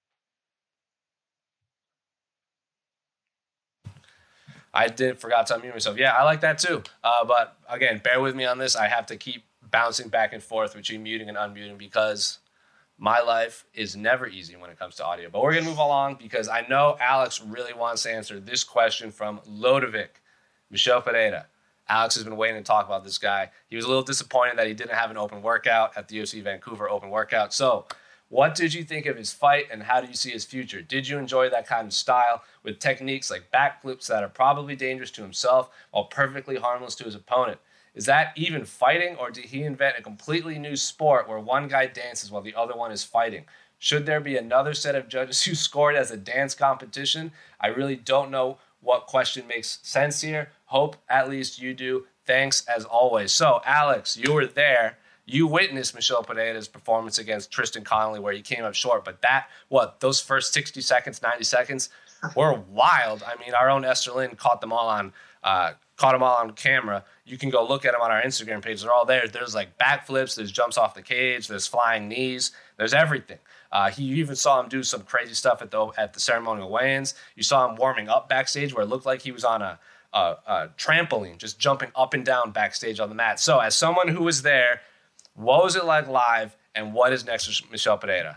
I forgot to unmute myself. Yeah, I like that too. But again, bear with me on this. I have to keep bouncing back and forth between muting and unmuting because my life is never easy when it comes to audio. But we're going to move along because I know Alex really wants to answer this question from Lodovic. Michel Pereira. Alex has been waiting to talk about this guy. He was a little disappointed that he didn't have an open workout at the UFC Vancouver open workout. So what did you think of his fight, and how do you see his future? Did you enjoy that kind of style with techniques like backflips that are probably dangerous to himself while perfectly harmless to his opponent? Is that even fighting, or did he invent a completely new sport where one guy dances while the other one is fighting? Should there be another set of judges who scored as a dance competition? I really don't know what question makes sense here. Hope at least you do. Thanks as always. So, Alex, you were there. You witnessed Michel Pereira's performance against Tristan Connolly where he came up short. But those first 60 seconds, 90 seconds were wild. I mean, our own Esther Lynn caught them all on camera. You can go look at them on our Instagram page. They're all there. There's like backflips. There's jumps off the cage. There's flying knees. There's everything. You even saw him do some crazy stuff at the ceremonial weigh-ins. You saw him warming up backstage where it looked like he was on a trampoline, just jumping up and down backstage on the mat. So as someone who was there, what was it like live, and what is next for Michel Pereira?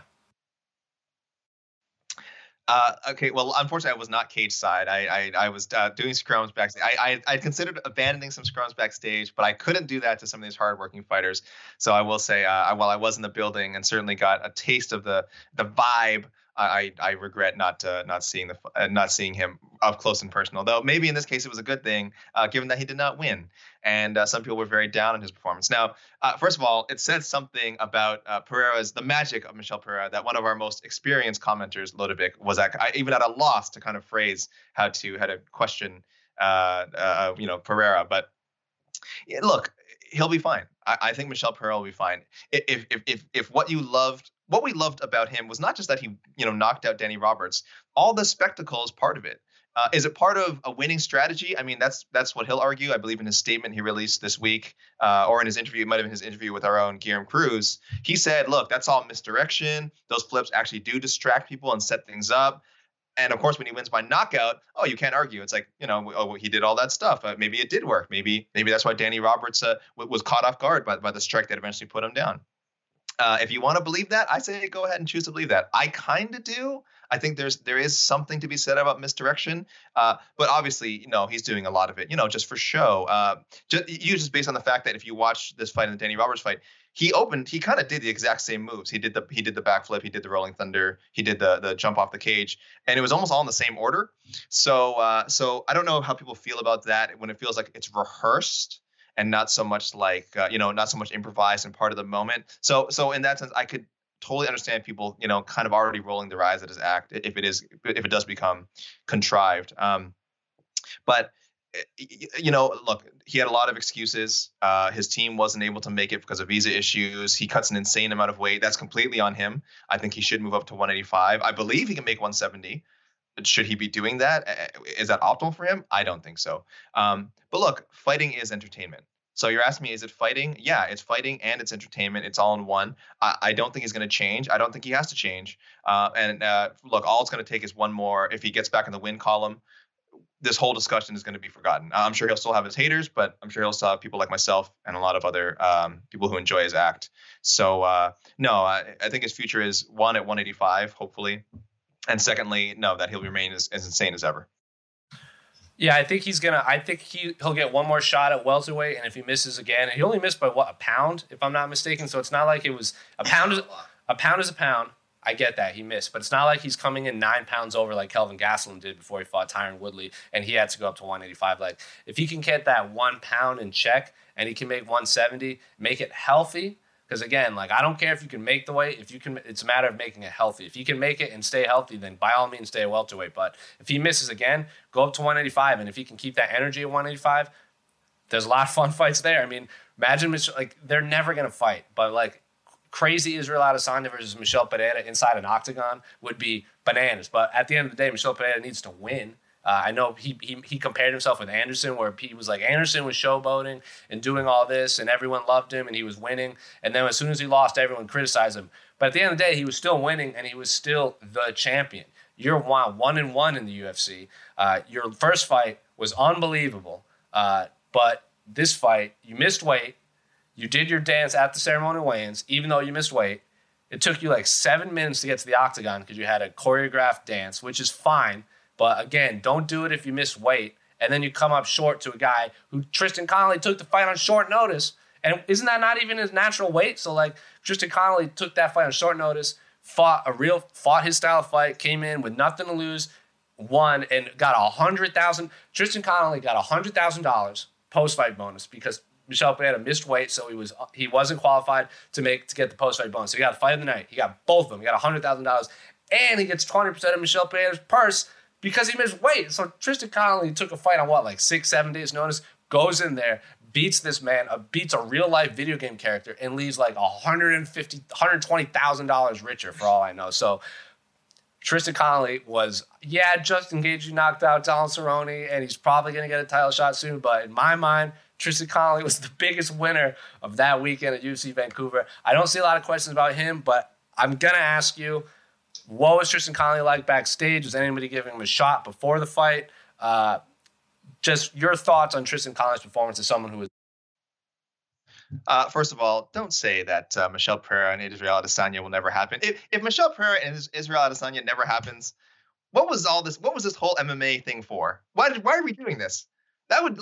Okay, well, unfortunately, I was not cage side. I was doing scrums backstage. I considered abandoning some scrums backstage, but I couldn't do that to some of these hardworking fighters. So I will say, while I was in the building and certainly got a taste of the vibe, I regret not seeing him up close and personal. Though maybe in this case it was a good thing, given that he did not win, and some people were very down on his performance. Now, first of all, it said something about the magic of Michel Pereira that one of our most experienced commenters, Lodovic, was even at a loss to kind of phrase how to question Pereira. But look, he'll be fine. I think Michel Pereira will be fine. If what we loved about him was not just that he, knocked out Danny Roberts. All the spectacle is part of it. Is it part of a winning strategy? I mean, that's what he'll argue. I believe in his statement he released this week, or in his interview, it might have been his interview with our own Guillaume Cruz. He said, look, that's all misdirection. Those flips actually do distract people and set things up. And of course, when he wins by knockout, you can't argue. It's like, he did all that stuff. Maybe it did work. Maybe that's why Danny Roberts was caught off guard by the strike that eventually put him down. If you want to believe that, I say go ahead and choose to believe that. I kind of do. I think there is something to be said about misdirection. But obviously, he's doing a lot of it, just for show. Just based on the fact that if you watch this fight and the Danny Roberts fight, he kind of did the exact same moves. He did the backflip, he did the rolling thunder, he did the jump off the cage, and it was almost all in the same order. So I don't know how people feel about that when it feels like it's rehearsed and not so much like not so much improvised and part of the moment. So in that sense, I could totally understand people kind of already rolling their eyes at his act if it does become contrived. But look, he had a lot of excuses. His team wasn't able to make it because of visa issues. He cuts an insane amount of weight. That's completely on him. I think he should move up to 185. I believe he can make 170. Should he be doing that? Is that optimal for him? I don't think so. But look, fighting is entertainment. So you're asking me, is it fighting? Yeah, it's fighting and it's entertainment. It's all in one. I don't think he's going to change. I don't think he has to change. Look, all it's going to take is one more. If he gets back in the win column, this whole discussion is going to be forgotten. I'm sure he'll still have his haters, but I'm sure he'll still have people like myself and a lot of other people who enjoy his act. So, no, I think his future is, one, at 185, hopefully. And secondly, no, that he'll remain as insane as ever.
Yeah, I think he'll get one more shot at welterweight, and if he misses again, he only missed by a pound, if I'm not mistaken. So it's not like it was a pound is a pound. I get that he missed, but it's not like he's coming in 9 pounds over like Kelvin Gastelum did before he fought Tyron Woodley, and he had to go up to 185. Like, if he can get that 1 pound in check and he can make 170, make it healthy. Because again, like, I don't care if you can make the weight. If you can, it's a matter of making it healthy. If you can make it and stay healthy, then by all means stay a welterweight. But if he misses again, go up to 185. And if he can keep that energy at 185, there's a lot of fun fights there. I mean, imagine, like, they're never going to fight. But, like, crazy Israel Adesanya versus Michel Pereira inside an octagon would be bananas. But at the end of the day, Michel Pereira needs to win. I know he compared himself with Anderson, where he was like, Anderson was showboating and doing all this, and everyone loved him, and he was winning. And then as soon as he lost, everyone criticized him. But at the end of the day, he was still winning, and he was still the champion. You're 1-1 in the UFC. Your first fight was unbelievable. But this fight, you missed weight. You did your dance at the ceremonial weigh-ins, even though you missed weight. It took you like 7 minutes to get to the octagon because you had a choreographed dance, which is fine. But again, don't do it if you miss weight. And then you come up short to a guy who Tristan Connolly took the fight on short notice. And isn't that not even his natural weight? So, like, Tristan Connolly took that fight on short notice, fought his style of fight, came in with nothing to lose, won, and got $100,000. Tristan Connolly got $100,000 post-fight bonus because Michel Pereira missed weight, so he wasn't qualified to get the post-fight bonus. So he got a fight of the night. He got both of them. He got $100,000, and he gets 20% of Michel Pereira's purse because he missed weight. So Tristan Connolly took a fight on like 6-7 days notice, goes in there, beats this man, beats a real-life video game character, and leaves like $120,000 richer for all I know. So Tristan Connolly was, Justin Gaethje knocked out Donald Cerrone, and he's probably going to get a title shot soon. But in my mind, Tristan Connolly was the biggest winner of that weekend at UFC Vancouver. I don't see a lot of questions about him, but I'm going to ask you, what was Tristan Connolly like backstage? Was anybody giving him a shot before the fight? Just your thoughts on Tristan Connolly's performance as someone who was.
First of all, don't say that Michel Pereira and Israel Adesanya will never happen. If Michel Pereira and Israel Adesanya never happens, what was all this? What was this whole MMA thing for? Why are we doing this? That would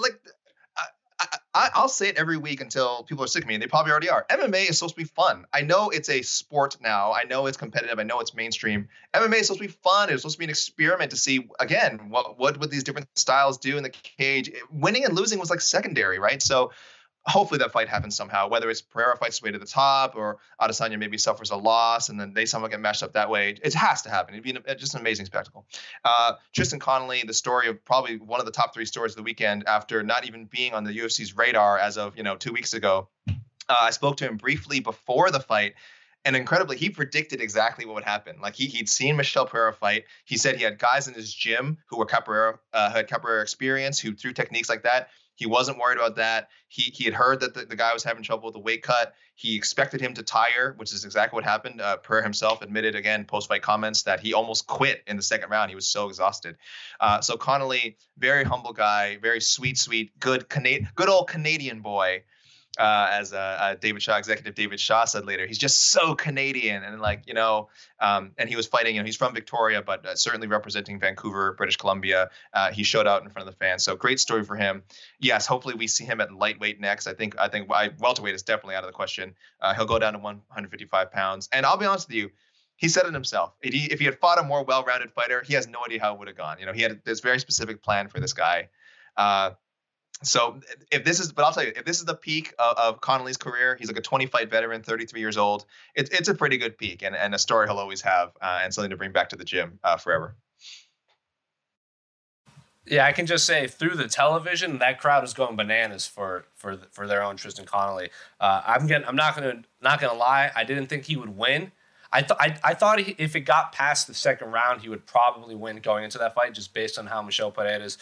I'll say it every week until people are sick of me, and they probably already are. MMA is supposed to be fun. I know it's a sport now. I know it's competitive. I know it's mainstream. MMA is supposed to be fun. It's supposed to be an experiment to see, again, what would these different styles do in the cage. Winning and losing was like secondary, right? So hopefully that fight happens somehow, whether it's Pereira fights his way to the top or Adesanya maybe suffers a loss and then they somehow get mashed up that way. It has to happen. It'd be just an amazing spectacle. Tristan Connolly, the story of probably one of the top 3 stories of the weekend after not even being on the UFC's radar as of 2 weeks ago. I spoke to him briefly before the fight. And incredibly, he predicted exactly what would happen. Like he'd seen Michel Pereira fight. He said he had guys in his gym who were had Capoeira experience, who threw techniques like that. He wasn't worried about that. He had heard that the guy was having trouble with the weight cut. He expected him to tire, which is exactly what happened. Pereira himself admitted, again, post-fight comments, that he almost quit in the second round. He was so exhausted. So Connolly, very humble guy, very sweet, good old Canadian boy. As executive David Shaw said later, he's just so Canadian and and he was fighting, he's from Victoria, but certainly representing Vancouver, British Columbia. He showed out in front of the fans. So great story for him. Yes, hopefully we see him at lightweight next. I think welterweight is definitely out of the question. He'll go down to 155 pounds. And I'll be honest with you, he said it himself. If he had fought a more well-rounded fighter, he has no idea how it would have gone. He had this very specific plan for this guy. So but I'll tell you, if this is the peak of Connolly's career, he's like a 20-fight veteran, 33 years old. It's a pretty good peak and a story he'll always have and something to bring back to the gym forever.
Yeah, I can just say through the television, that crowd is going bananas for their own Tristan Connolly. I'm not gonna lie, I didn't think he would win. I thought if it got past the second round, he would probably win going into that fight, just based on how Michel Pereira's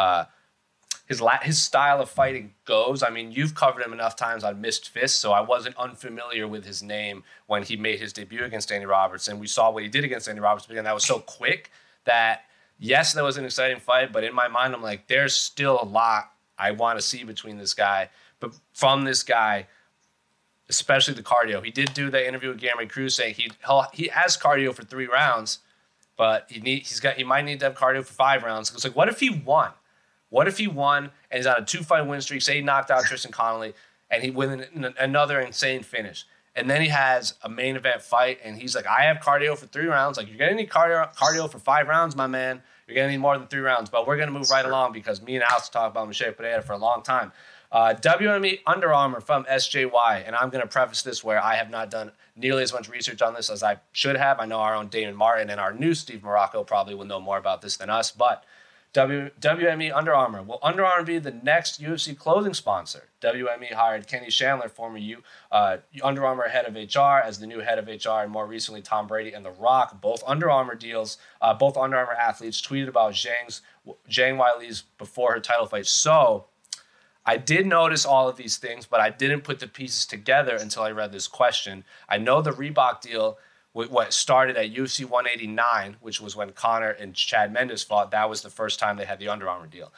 his style of fighting goes. I mean, you've covered him enough times on Missed Fists, so I wasn't unfamiliar with his name when he made his debut against Danny Robertson. We saw what he did against Danny Robertson, but again, that was so quick that, yes, that was an exciting fight, but in my mind, I'm like, there's still a lot I want to see between this guy. But from this guy, especially the cardio. He did do the interview with Guilherme Cruz saying he has cardio for 3 rounds, but he might need to have cardio for 5 rounds. It's like, what if he won? What if he won and he's on a 2-fight win streak, say he knocked out Tristan Connolly, and he win another insane finish. And then he has a main event fight, and he's like, I have cardio for 3 rounds. Like, you're going to need cardio for 5 rounds, my man. You're going to need more than 3 rounds. But we're going to move right along because me and Alex talked about Michel Pereira for a long time. WME Under Armour from SJY, and I'm going to preface this where I have not done nearly as much research on this as I should have. I know our own Damon Martin and our new Steve Morocco probably will know more about this than us, but WME Under Armour. Will Under Armour be the next UFC clothing sponsor? WME hired Kenny Chandler, former Under Armour head of HR, as the new head of HR, and more recently Tom Brady and The Rock, both Under Armour both Under Armour athletes, tweeted about Zhang Weili's before her title fight. So I did notice all of these things, but I didn't put the pieces together until I read this question. I know the Reebok deal, what started at UFC 189, which was when Conor and Chad Mendes fought. That was the first time they had the Under Armour deal.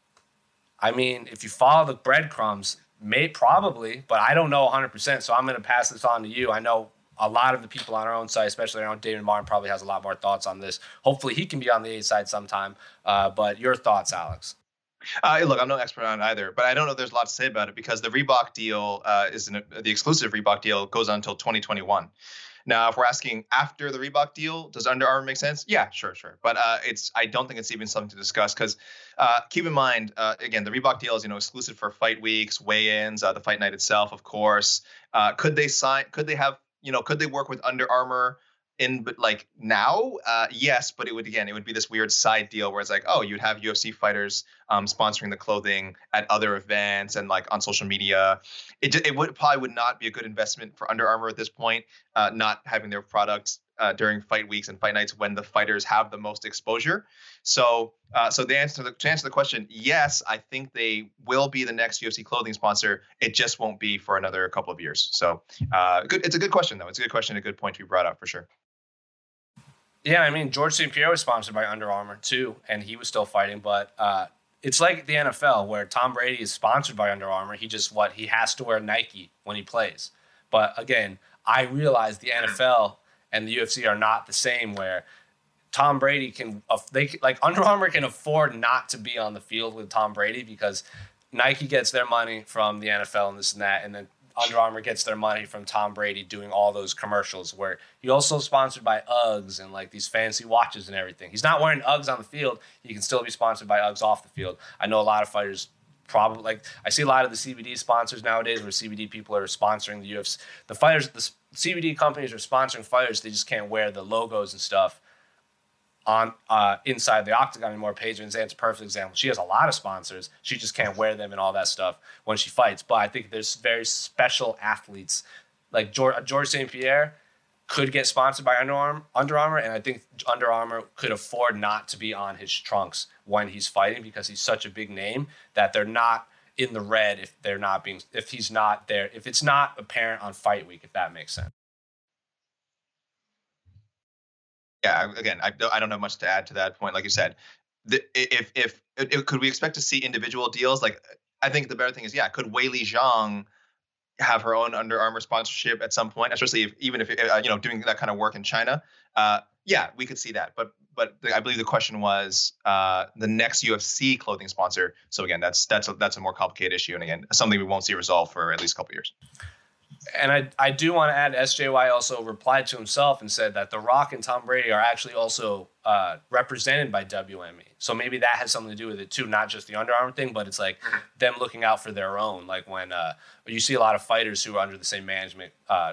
I mean, if you follow the breadcrumbs, probably, but I don't know 100%, so I'm going to pass this on to you. I know a lot of the people on our own site, especially our own David Martin, probably has a lot more thoughts on this. Hopefully he can be on the A side sometime, but your thoughts, Alex?
Look, I'm no expert on it either, but I don't know if there's a lot to say about it because the Reebok deal the exclusive Reebok deal goes on until 2021. Now, if we're asking after the Reebok deal, does Under Armour make sense? Yeah, sure. But I don't think it's even something to discuss because keep in mind, again, the Reebok deal is exclusive for fight weeks, weigh-ins, the fight night itself, of course. Could they work with Under Armour now? Yes, but it would be this weird side deal where it's like, oh, you'd have UFC fighters sponsoring the clothing at other events and like on social media. It would not be a good investment for Under Armour at this point, not having their products during fight weeks and fight nights when the fighters have the most exposure. So to answer the question, yes, I think they will be the next UFC clothing sponsor. It just won't be for another couple of years. So it's a good question though. It's a good question, a good point to be brought up for sure.
Yeah, I mean, George St. Pierre was sponsored by Under Armour too, and he was still fighting. But it's like the NFL where Tom Brady is sponsored by Under Armour. He has to wear Nike when he plays. But again, I realize the NFL and the UFC are not the same where Tom Brady Under Armour can afford not to be on the field with Tom Brady because Nike gets their money from the NFL and this and that, and then Under Armour gets their money from Tom Brady doing all those commercials where he also sponsored by Uggs and like these fancy watches and everything. He's not wearing Uggs on the field. He can still be sponsored by Uggs off the field. I know a lot of fighters I see a lot of the CBD sponsors nowadays where CBD people are sponsoring the UFC. The CBD companies are sponsoring fighters. They just can't wear the logos and stuff on inside the octagon anymore. Paige VanZant's a perfect example. She has a lot of sponsors. She just can't wear them and all that stuff when she fights. But I think there's very special athletes like George St. Pierre could get sponsored by Under Armour, and I think Under Armour could afford not to be on his trunks when he's fighting because he's such a big name that they're not in the red if he's not there, if it's not apparent on fight week, if that makes sense.
Yeah, again, I don't have much to add to that point. Like you said, could we expect to see individual deals? Like, I think the better thing is, could Weili Zhang have her own Under Armour sponsorship at some point, especially even if doing that kind of work in China? Yeah, we could see that. But I believe the question was the next UFC clothing sponsor. So again, that's a more complicated issue, and again, something we won't see resolved for at least a couple of years.
And I do want to add, SJY also replied to himself and said that The Rock and Tom Brady are actually also represented by WME. So maybe that has something to do with it too, not just the Under Armour thing, but it's like them looking out for their own. Like when you see a lot of fighters who are under the same management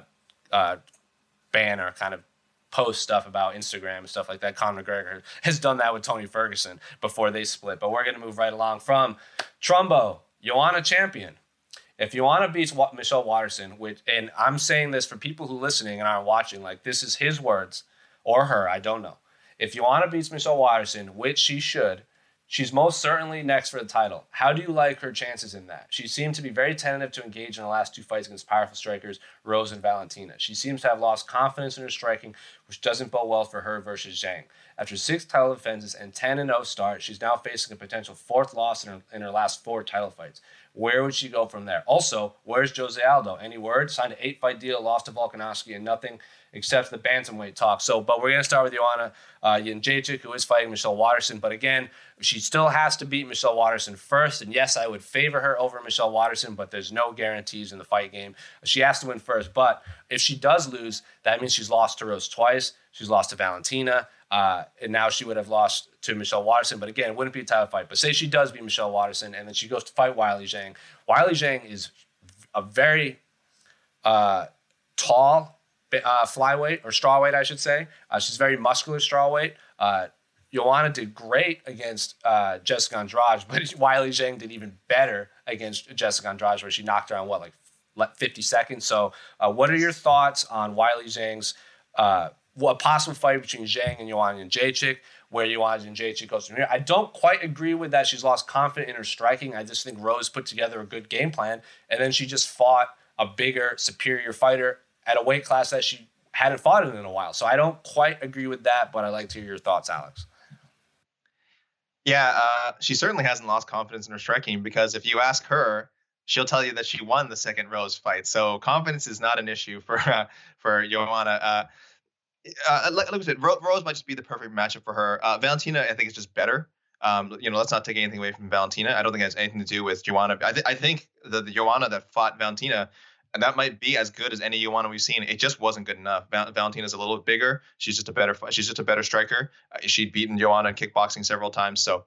banner kind of post stuff about Instagram and stuff like that. Conor McGregor has done that with Tony Ferguson before they split. But we're going to move right along from Trumbo, Joanna Champion. If you want to beat Michelle Waterson, and I'm saying this for people who are listening and aren't watching, like this is his words or her, I don't know. If you want to beat Michelle Waterson, which she should, she's most certainly next for the title. How do you like her chances in that? She seemed to be very tentative to engage in the last two fights against powerful strikers, Rose and Valentina. She seems to have lost confidence in her striking, which doesn't bode well for her versus Zhang. After 6 title defenses and 10-0 start, she's now facing a potential 4th loss in her last 4 title fights. Where would she go from there? Also, where's Jose Aldo? Any word? Signed an 8-fight deal, lost to Volkanovski, and nothing except the bantamweight talk. But we're going to start with Joanna Jędrzejczyk, who is fighting Michelle Waterson. But again, she still has to beat Michelle Waterson first. And yes, I would favor her over Michelle Waterson, but there's no guarantees in the fight game. She has to win first. But if she does lose, that means she's lost to Rose twice. She's lost to Valentina. And now she would have lost to Michelle Waterson. But again, it wouldn't be a title fight. But say she does beat Michelle Waterson, and then she goes to fight Weili Zhang. Weili Zhang is a very tall flyweight, or strawweight, I should say. She's very muscular strawweight. Joanna did great against Jessica Andrade, but Weili Zhang did even better against Jessica Andrade, where she knocked her on, 50 seconds? So what are your thoughts on Weili Zhang's a possible fight between Zhang and Joanna Jędrzejczyk, where Joanna Jędrzejczyk goes from here? I don't quite agree with that. She's lost confidence in her striking. I just think Rose put together a good game plan, and then she just fought a bigger, superior fighter at a weight class that she hadn't fought in a while. So I don't quite agree with that, but I'd like to hear your thoughts, Alex.
Yeah, she certainly hasn't lost confidence in her striking, because if you ask her, she'll tell you that she won the second Rose fight. So confidence is not an issue for Joanna. Like we said, Rose might just be the perfect matchup for her. Valentina, I think, is just better. Let's not take anything away from Valentina. I don't think it has anything to do with Joanna. I think the Joanna that fought Valentina, and that might be as good as any Joanna we've seen. It just wasn't good enough. Valentina's a little bit bigger. She's just a better striker. She'd beaten Joanna in kickboxing several times. So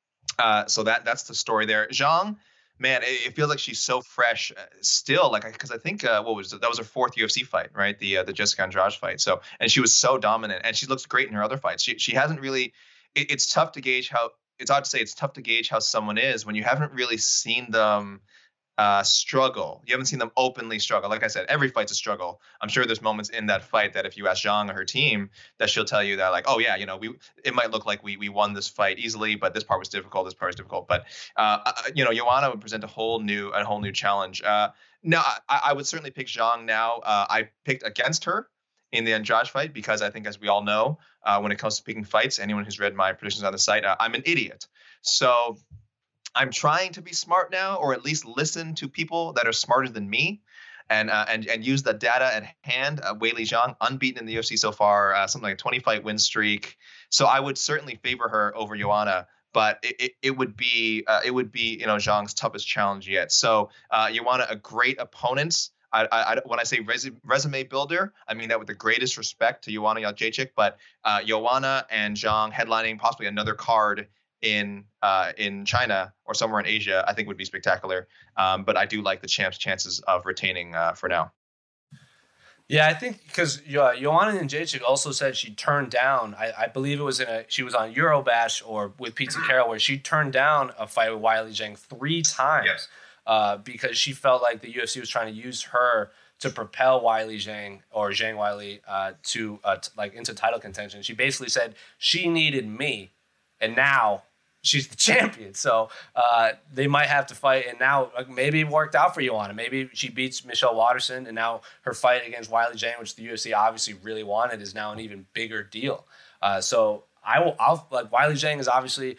that's the story there. Zhang, man, it feels like she's so fresh still. Like, because I think that was her 4th UFC fight, right? The Jessica Andrade fight. So, and she was so dominant, and she looks great in her other fights. She hasn't really. It's tough to gauge how. It's odd to say it's tough to gauge how someone is when you haven't really seen them struggle. You haven't seen them openly struggle. Like I said, every fight's a struggle. I'm sure there's moments in that fight that if you ask Zhang or her team, that she'll tell you that, like, oh yeah, it might look like we won this fight easily, but this part was difficult. This part was difficult. But Joanna would present a whole new challenge. No, I would certainly pick Zhang now. I picked against her in the Andrade fight because I think, as we all know, when it comes to picking fights, anyone who's read my predictions on the site, I'm an idiot. So I'm trying to be smart now, or at least listen to people that are smarter than me, and use the data at hand. Weili Zhang, unbeaten in the UFC so far, something like a 20-fight win streak. So I would certainly favor her over Joanna, but it would be Zhang's toughest challenge yet. So Joanna, a great opponent. When I say resume builder, I mean that with the greatest respect to Joanna Jędrzejczyk, but Joanna and Zhang headlining possibly another card in China or somewhere in Asia, I think would be spectacular. But I do like the champ's chances of retaining for now.
Yeah, I think because Joanna Jędrzejczyk also said she turned down. I believe it was she was on Eurobash or with Pete Carroll, where she turned down a fight with Weili Zhang 3 times. Yes. Because she felt like the UFC was trying to use her to propel Weili Zhang or Zhang Weili to into title contention. She basically said she needed me, and now she's the champion. So they might have to fight, and now maybe it worked out for Joanna. Maybe she beats Michelle Waterson, and now her fight against Weili Zhang, which the UFC obviously really wanted, is now an even bigger deal. So I'll like Weili Zhang is obviously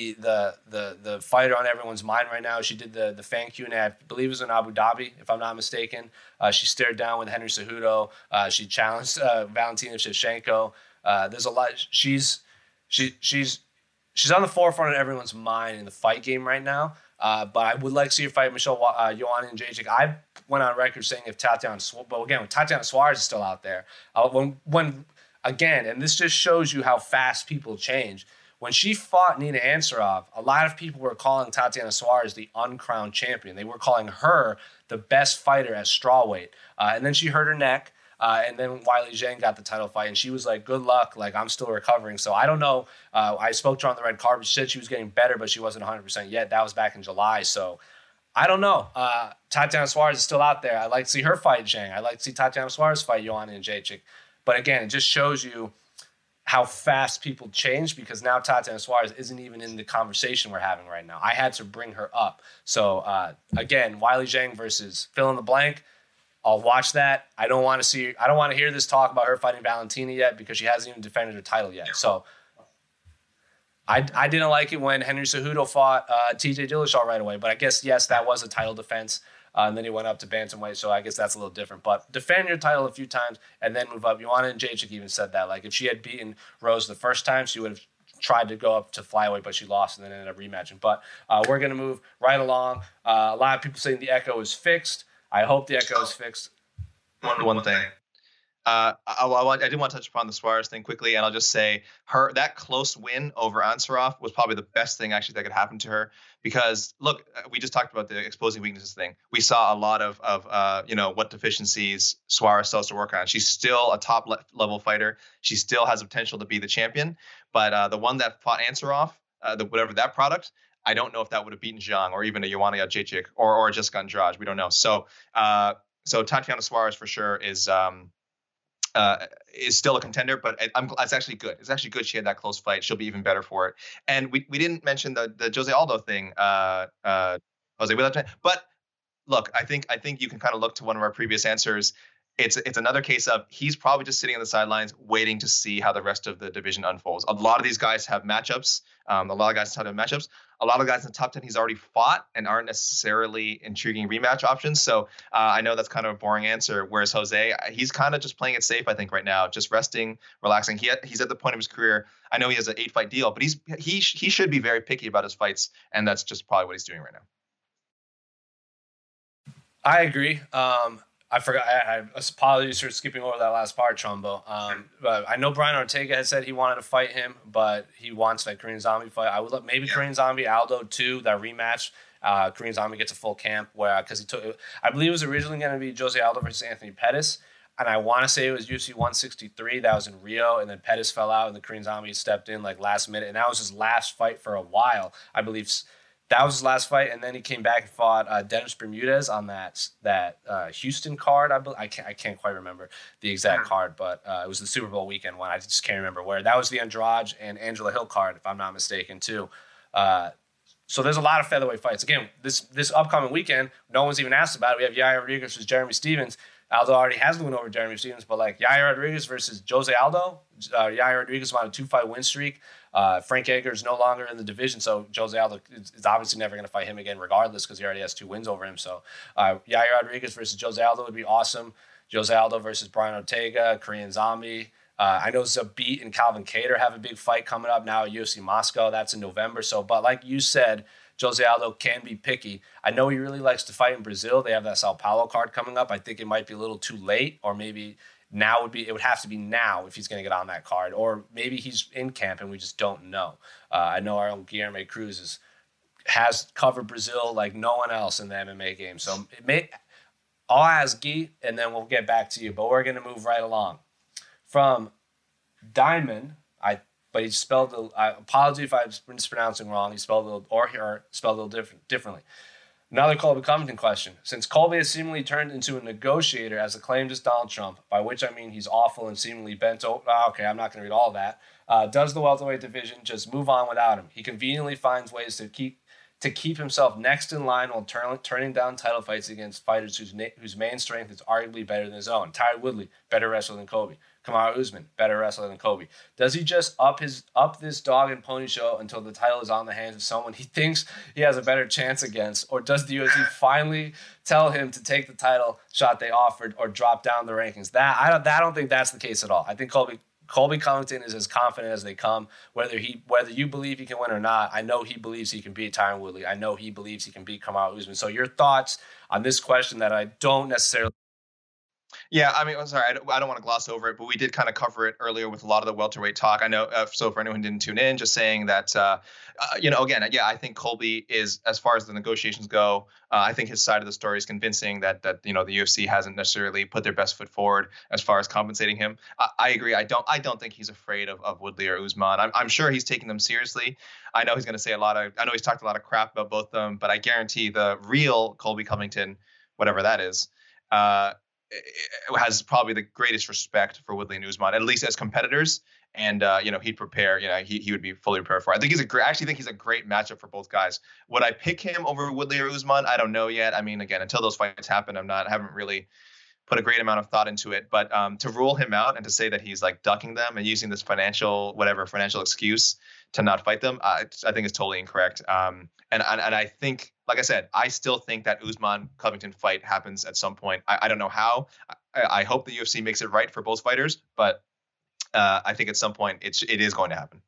the fighter on everyone's mind right now. She did the fan Q&A, I believe it was in Abu Dhabi, if I'm not mistaken. She stared down with Henry Cejudo. She challenged Valentina Shevchenko. There's a lot. She's on the forefront of everyone's mind in the fight game right now. But I would like to see her fight Joanna Jędrzejczyk. I went on record saying if Tatiana Suarez is still out there, again, and this just shows you how fast people change. When she fought Nina Ansaroff, a lot of people were calling Tatiana Suarez the uncrowned champion. They were calling her the best fighter at strawweight. And then she hurt her neck. And then Weili Zhang got the title fight, and she was like, good luck, like, I'm still recovering. So I don't know. I spoke to her on the red carpet. She said she was getting better, but she wasn't 100% yet. That was back in July. So I don't know. Tatiana Suarez is still out there. I'd like to see her fight Zhang. I'd like to see Tatiana Suarez fight Joanna Jędrzejczyk. But again, it just shows you how fast people change, because now Tatiana Suarez isn't even in the conversation we're having right now. I had to bring her up. So again, Weili Zhang versus fill in the blank. I'll watch that. I don't want to hear this talk about her fighting Valentina yet, because she hasn't even defended her title yet. So I didn't like it when Henry Cejudo fought TJ Dillashaw right away, but I guess, yes, that was a title defense. And then he went up to bantamweight, so I guess that's a little different. But defend your title a few times and then move up. Joanna Jędrzejczyk even said that. Like, if she had beaten Rose the first time, she would have tried to go up to flyweight, but she lost and then ended up rematching. But we're going to move right along. A lot of people saying the Echo is fixed. I hope the Echo is fixed.
One thing. I did want to touch upon the Suarez thing quickly, and I'll just say that close win over Ansaroff was probably the best thing actually that could happen to her, because look, we just talked about the exposing weaknesses thing. We saw a lot of what deficiencies Suarez still has to work on. She's still a top level fighter. She still has the potential to be the champion, but the one that fought Ansaroff, whatever that product, I don't know if that would have beaten Zhang or even a Joanna Jędrzejczyk or Jessica Andrade. We don't know. So Tatiana Suarez for sure is still a contender, but it's actually good. It's actually good she had that close fight. She'll be even better for it. And we didn't mention the Jose Aldo thing. But look, I think you can kind of look to one of our previous answers. it's another case of he's probably just sitting on the sidelines waiting to see how the rest of the division unfolds. A lot of these guys have matchups. A lot of guys have matchups. A lot of guys in the top 10 he's already fought and aren't necessarily intriguing rematch options. So I know that's kind of a boring answer. Whereas Jose, he's kind of just playing it safe, I think, right now, just resting, relaxing. He's at the point of his career. I know he has an 8-fight deal, but he should be very picky about his fights, and that's just probably what he's doing right now.
I agree. I forgot. I apologies for skipping over that last part, Trumbo. But I know Brian Ortega had said he wanted to fight him, but he wants that Korean Zombie fight. I would love maybe Korean Zombie Aldo too. That rematch. Korean Zombie gets a full camp because he took. I believe it was originally going to be Jose Aldo versus Anthony Pettis, and I want to say it was UFC 163. That was in Rio, and then Pettis fell out, and the Korean Zombie stepped in like last minute, and that was his last fight for a while. I believe. That was his last fight, and then he came back and fought Dennis Bermudez on that Houston card. I can't quite remember the exact card, but it was the Super Bowl weekend one. I just can't remember where. That was the Andrade and Angela Hill card, if I'm not mistaken, too. So there's a lot of featherweight fights. Again, this upcoming weekend, no one's even asked about it. We have Yair Rodriguez versus Jeremy Stephens. Aldo already has the win over Jeremy Stephens, but like Yair Rodriguez versus Jose Aldo, Yair Rodriguez on a 2-fight win streak. Frank Edgar is no longer in the division, so Jose Aldo is obviously never going to fight him again regardless because he already has 2 wins over him. So Yair Rodriguez versus Jose Aldo would be awesome. Jose Aldo versus Brian Ortega, Korean Zombie. I know Zabit and Calvin Kattar have a big fight coming up now at UFC Moscow. That's in November. So, but like you said, Jose Aldo can be picky. I know he really likes to fight in Brazil. They have that Sao Paulo card coming up. I think it might be a little too late, or maybe it would have to be now if he's going to get on that card, or maybe he's in camp and we just don't know. I know our own Guilherme Cruz has covered Brazil like no one else in the MMA game. So I'll ask Guy, and then we'll get back to you. But we're going to move right along. From Diamond, but he spelled apology if I'm mispronouncing wrong. He spelled spelled a little differently. Another Colby Covington question. Since Colby has seemingly turned into a negotiator as acclaimed as Donald Trump, by which I mean he's awful and seemingly bent over. Okay, I'm not going to read all that. Does the welterweight division just move on without him? He conveniently finds ways to keep himself next in line while turning down title fights against fighters whose main strength is arguably better than his own. Tyron Woodley, better wrestler than Colby. Kamaru Usman, better wrestler than Colby. Does he just up this dog and pony show until the title is on the hands of someone he thinks he has a better chance against? Or does the UFC finally tell him to take the title shot they offered or drop down the rankings? I don't think that's the case at all. I think Colby Covington is as confident as they come. Whether you believe he can win or not, I know he believes he can beat Tyron Woodley. I know he believes he can beat Kamaru Usman. So your thoughts on this question that I don't necessarily...
Yeah, I mean, I'm sorry, I don't want to gloss over it, but we did kind of cover it earlier with a lot of the welterweight talk. I know, so for anyone who didn't tune in, just saying that, again, I think Colby is, as far as the negotiations go, I think his side of the story is convincing that the UFC hasn't necessarily put their best foot forward as far as compensating him. I agree. I don't think he's afraid of Woodley or Usman. I'm sure he's taking them seriously. I know he's going to say I know he's talked a lot of crap about both of them, but I guarantee the real Colby Covington, whatever that is, has probably the greatest respect for Woodley and Usman, at least as competitors. And, he'd prepare, he would be fully prepared for it. I actually think he's a great matchup for both guys. Would I pick him over Woodley or Usman? I don't know yet. I mean, again, until those fights happen, I haven't really put a great amount of thought into it. But to rule him out and to say that he's like ducking them and using this financial excuse to not fight them, I think is totally incorrect. And I think, like I said, I still think that Usman Covington fight happens at some point. I don't know how. I hope the UFC makes it right for both fighters, but I think at some point it is going to happen.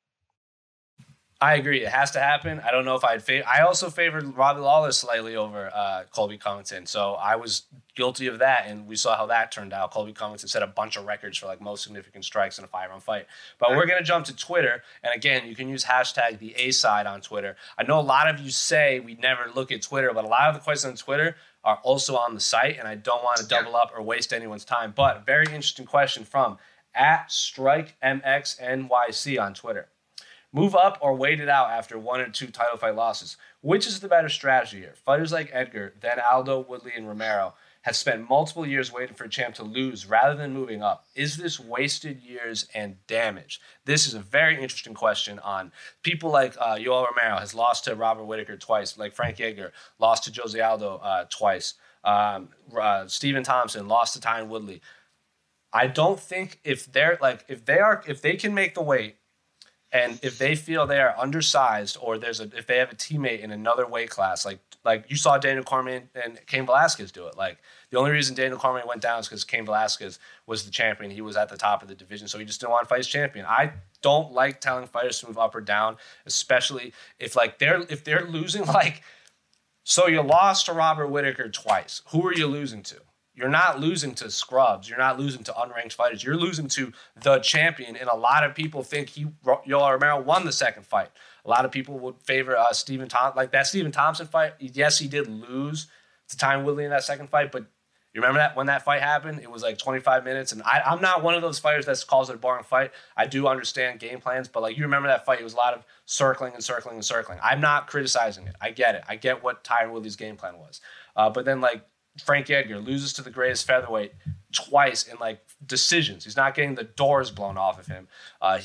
I agree. It has to happen. I don't know if I also favored Robbie Lawler slightly over Colby Covington. So I was guilty of that, and we saw how that turned out. Colby Covington set a bunch of records for like most significant strikes in a 5-round fight. But we're going to jump to Twitter. And again, you can use hashtag the A side on Twitter. I know a lot of you say we never look at Twitter, but a lot of the questions on Twitter are also on the site, and I don't want to double up or waste anyone's time. But a very interesting question from @StrikeMXNYC on Twitter. Move up or wait it out after 1 or 2 title fight losses. Which is the better strategy here? Fighters like Edgar, then Aldo, Woodley, and Romero has spent multiple years waiting for a champ to lose rather than moving up. Is this wasted years and damage? This is a very interesting question on people like Yoel Romero has lost to Robert Whittaker twice, like Frank Edgar lost to Jose Aldo twice. Stephen Thompson lost to Tyron Woodley. I don't think if they can make the weight, and if they feel they are undersized, or if they have a teammate in another weight class, like you saw Daniel Cormier and Cain Velasquez do it. Like, the only reason Daniel Cormier went down is because Cain Velasquez was the champion. He was at the top of the division, so he just didn't want to fight his champion. I don't like telling fighters to move up or down, especially if they're losing. Like, so you lost to Robert Whittaker twice. Who are you losing to? You're not losing to scrubs. You're not losing to unranked fighters. You're losing to the champion, and a lot of people think Yoel Romero won the second fight. A lot of people would favor Stephen Thompson. Like that Stephen Thompson fight, yes, he did lose to Tyron Woodley in that second fight, but you remember that when that fight happened? It was like 25 minutes, and I'm not one of those fighters that calls it a boring fight. I do understand game plans, but like you remember that fight, it was a lot of circling and circling and circling. I'm not criticizing it. I get it. I get what Tyron Woodley's game plan was. But then like Frank Edgar loses to the greatest featherweight twice in like decisions. He's not getting the doors blown off of him.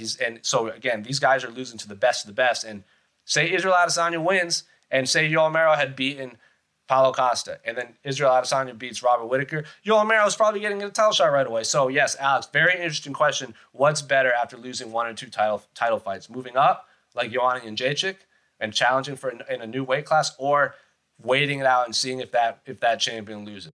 So again, these guys are losing to the best of the best. And say Israel Adesanya wins, and say Yoel Romero had beaten Paulo Costa, and then Israel Adesanya beats Robert Whittaker, Yoel Romero is probably getting a title shot right away. So yes, Alex, very interesting question. What's better after losing one or two title fights? Moving up like Joanna Jędrzejczyk and challenging in a new weight class, or waiting it out and seeing if that champion loses?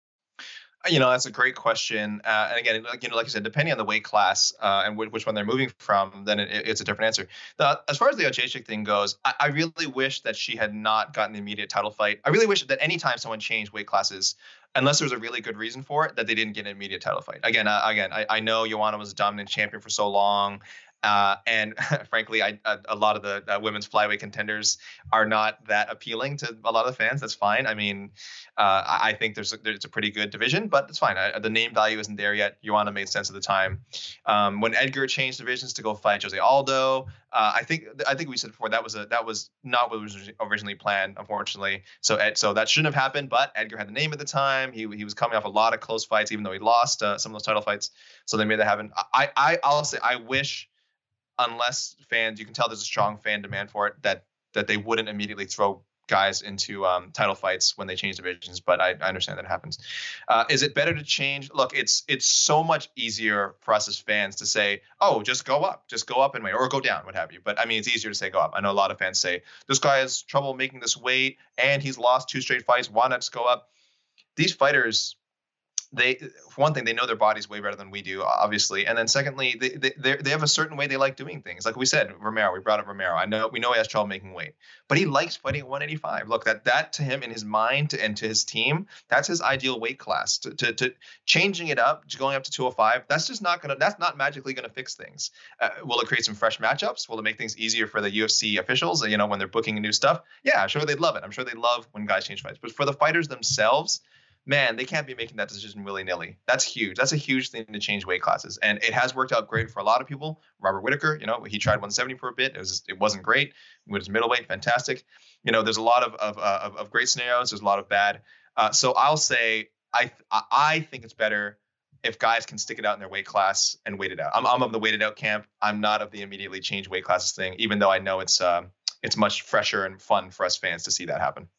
That's a great question. And again, like you said, depending on the weight class and which one they're moving from, then it's a different answer. As far as the Jędrzejczyk thing goes, I really wish that she had not gotten the immediate title fight. I really wish that anytime someone changed weight classes, unless there was a really good reason for it, that they didn't get an immediate title fight. Again, I know Joanna was a dominant champion for so long. And frankly, a lot of the women's flyweight contenders are not that appealing to a lot of the fans. That's fine. I mean, I think there's a pretty good division, but it's fine. The name value isn't there yet. Joanna made sense at the time. When Edgar changed divisions to go fight Jose Aldo, I think we said before that was not what was originally planned, unfortunately. So that shouldn't have happened. But Edgar had the name at the time. He was coming off a lot of close fights, even though he lost some of those title fights. So they made that happen. I'll say I wish. Unless fans, you can tell there's a strong fan demand for it, that they wouldn't immediately throw guys into title fights when they change divisions. But I understand that it happens. Is it better to change? Look, it's so much easier for us as fans to say, oh, just go up and wait, or go down, what have you. But I mean, it's easier to say go up. I know a lot of fans say this guy has trouble making this weight and he's lost 2 straight fights. Why not just go up? These fighters, for one thing, they know their bodies way better than we do, obviously, and then secondly, they have a certain way they like doing things. Like we said, Romero, we brought up Romero. We know he has trouble making weight, but he likes fighting at 185. Look, that to him in his mind and to his team, that's his ideal weight class. To changing it up, going up to 205, that's not magically gonna fix things. Will it create some fresh matchups? Will it make things easier for the UFC officials? When they're booking new stuff? Yeah, I'm sure they'd love it. I'm sure they love when guys change fights. But for the fighters themselves, man, they can't be making that decision willy-nilly. That's huge. That's a huge thing to change weight classes. And it has worked out great for a lot of people. Robert Whittaker, he tried 170 for a bit. It wasn't great. With his middleweight, fantastic. There's a lot of great scenarios. There's a lot of bad. So I'll say I think it's better if guys can stick it out in their weight class and wait it out. I'm of the waited out camp. I'm not of the immediately change weight classes thing, even though I know it's much fresher and fun for us fans to see that happen.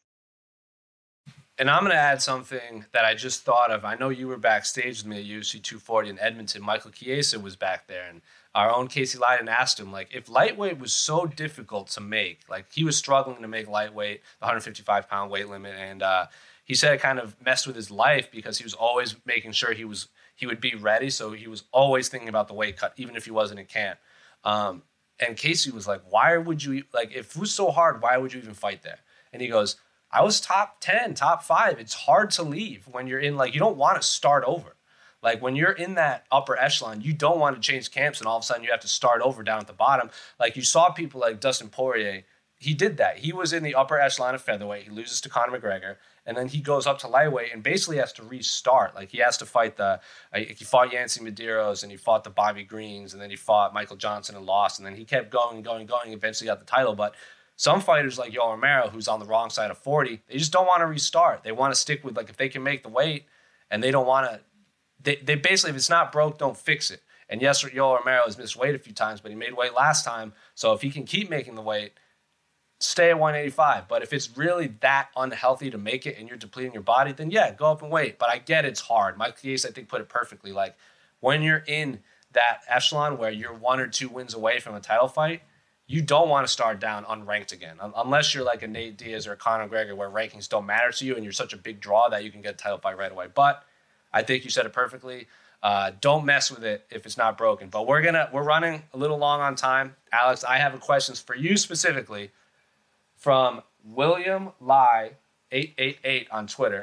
And I'm going to add something that I just thought of. I know you were backstage with me at UFC 240 in Edmonton. Michael Chiesa was back there, and our own Casey Leydon asked him, like, if lightweight was so difficult to make, like he was struggling to make lightweight, the 155-pound weight limit, and he said it kind of messed with his life because he was always making sure he would be ready, so he was always thinking about the weight cut, even if he wasn't in camp. And Casey was like, why would you, like, if it was so hard, why would you even fight there? And he goes, I was top 10, top 5. It's hard to leave when you're in, like, you don't want to start over. Like, when you're in that upper echelon, you don't want to change camps and all of a sudden you have to start over down at the bottom. Like, you saw people like Dustin Poirier. He did that. He was in the upper echelon of featherweight. He loses to Conor McGregor. And then he goes up to lightweight and basically has to restart. Like, he has to fight he fought Yancy Medeiros and he fought the Bobby Greens and then he fought Michael Johnson and lost. And then he kept going. Eventually got the title. But Some fighters like Yoel Romero, who's on the wrong side of 40, they just don't want to restart. They want to stick with, like, if they can make the weight and they don't want to, they basically, if it's not broke, don't fix it. And yes, Yoel Romero has missed weight a few times, but he made weight last time. So if he can keep making the weight, stay at 185. But if it's really that unhealthy to make it and you're depleting your body, then yeah, go up and weight. But I get it's hard. Mike Chiesa, I think, put it perfectly. Like, when you're in that echelon where you're 1 or 2 wins away from a title fight, you don't want to start down unranked again. Unless you're like a Nate Diaz or a Conor McGregor where rankings don't matter to you and you're such a big draw that you can get a title fight right away. But I think you said it perfectly. Don't mess with it if it's not broken. But we're running a little long on time. Alex, I have questions for you specifically from William Lai 888 on Twitter.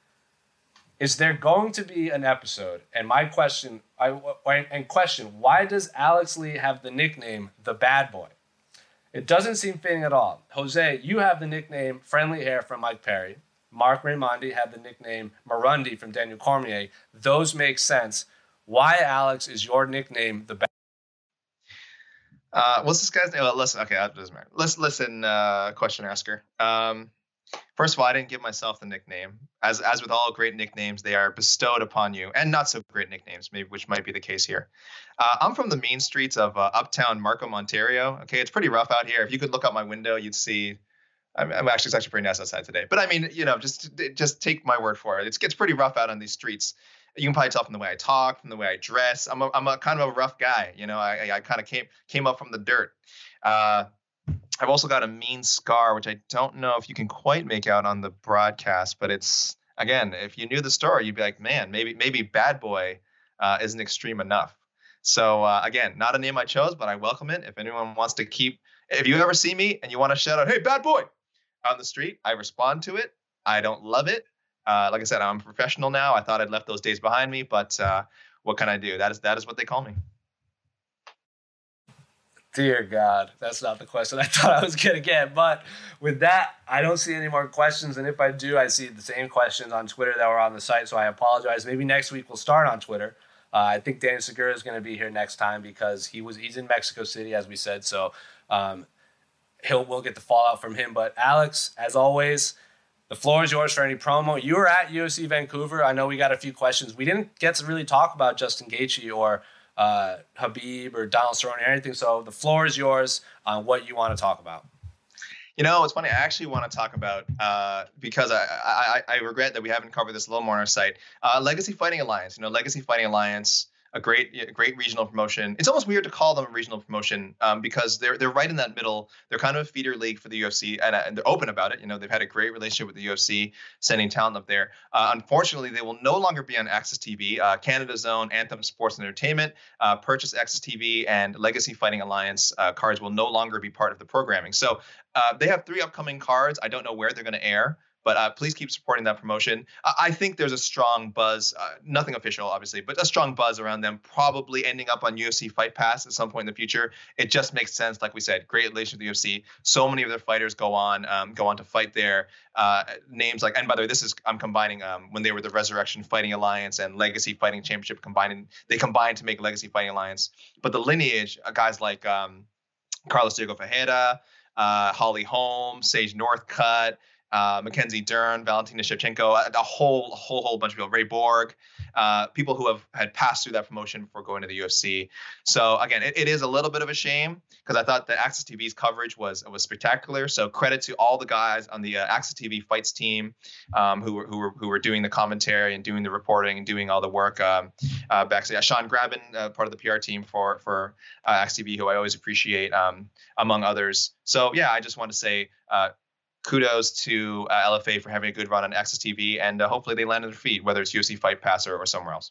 Is there going to be an episode? And my question, why does Alex Lee have the nickname The Bad Boy? It doesn't seem fitting at all. Jose, you have the nickname Friendly Hair from Mike Perry. Mark Raimondi had the nickname Marundi from Daniel Cormier. Those make sense. Why, Alex, is your nickname The Bad Boy?
What's this guy's name? Well, listen, okay, that doesn't matter. Listen, question asker. First of all, I didn't give myself the nickname. As with all great nicknames, they are bestowed upon you, and not so great nicknames, maybe, which might be the case here. I'm from the mean streets of uptown Markham, Ontario. Okay, it's pretty rough out here. If you could look out my window, you'd see. It's actually pretty nice outside today. But I mean, just take my word for it. It gets pretty rough out on these streets. You can probably tell from the way I talk, from the way I dress. I'm a kind of a rough guy. I kind of came up from the dirt. I've also got a mean scar, which I don't know if you can quite make out on the broadcast, but it's, again, if you knew the story, you'd be like, man, maybe Bad Boy isn't extreme enough. So again, not a name I chose, but I welcome it. If anyone wants to if you ever see me and you want to shout out, hey, Bad Boy, on the street, I respond to it. I don't love it. Like I said, I'm a professional now. I thought I'd left those days behind me, but what can I do? That is what they call me.
Dear God, that's not the question I thought I was going to get. But with that, I don't see any more questions. And if I do, I see the same questions on Twitter that were on the site. So I apologize. Maybe next week we'll start on Twitter. I think Daniel Segura is going to be here next time because he's in Mexico City, as we said. So we'll get the fallout from him. But Alex, as always, the floor is yours for any promo. You were at UFC Vancouver. I know we got a few questions. We didn't get to really talk about Justin Gaethje or Khabib or Donald Cerrone or anything. So the floor is yours on what you want to talk about.
It's funny. I actually want to talk about, because I regret that we haven't covered this a little more on our site, Legacy Fighting Alliance. Legacy Fighting Alliance, a great regional promotion. It's almost weird to call them a regional promotion because they're right in that middle. They're kind of a feeder league for the UFC, and they're open about it. They've had a great relationship with the UFC, sending talent up there. Unfortunately, they will no longer be on Access TV. Canada's own Anthem Sports and Entertainment purchased Access TV, and Legacy Fighting Alliance cards will no longer be part of the programming. So they have 3 upcoming cards. I don't know where they're going to air, but please keep supporting that promotion. I think there's a strong buzz, nothing official, obviously, but a strong buzz around them probably ending up on UFC Fight Pass at some point in the future. It just makes sense. Like we said, great relationship with the UFC. So many of their fighters go on to fight there. Names like, and by the way, I'm combining when they were the Resurrection Fighting Alliance and Legacy Fighting Championship they combined to make Legacy Fighting Alliance. But the lineage, guys like Carlos Diego Ferreira, Holly Holm, Sage Northcutt, Mackenzie Dern, Valentina Shevchenko, a whole bunch of people, Ray Borg, people who had passed through that promotion before going to the UFC. So again, it is a little bit of a shame because I thought that Access TV's coverage was spectacular. So credit to all the guys on the Access TV Fights team who were doing the commentary and doing the reporting and doing all the work backstage. Sean Graben, part of the PR team for Access TV, who I always appreciate, among others. So yeah, I just want to say kudos to LFA for having a good run on Access TV, and hopefully they land on their feet, whether it's UFC Fight Pass or somewhere else.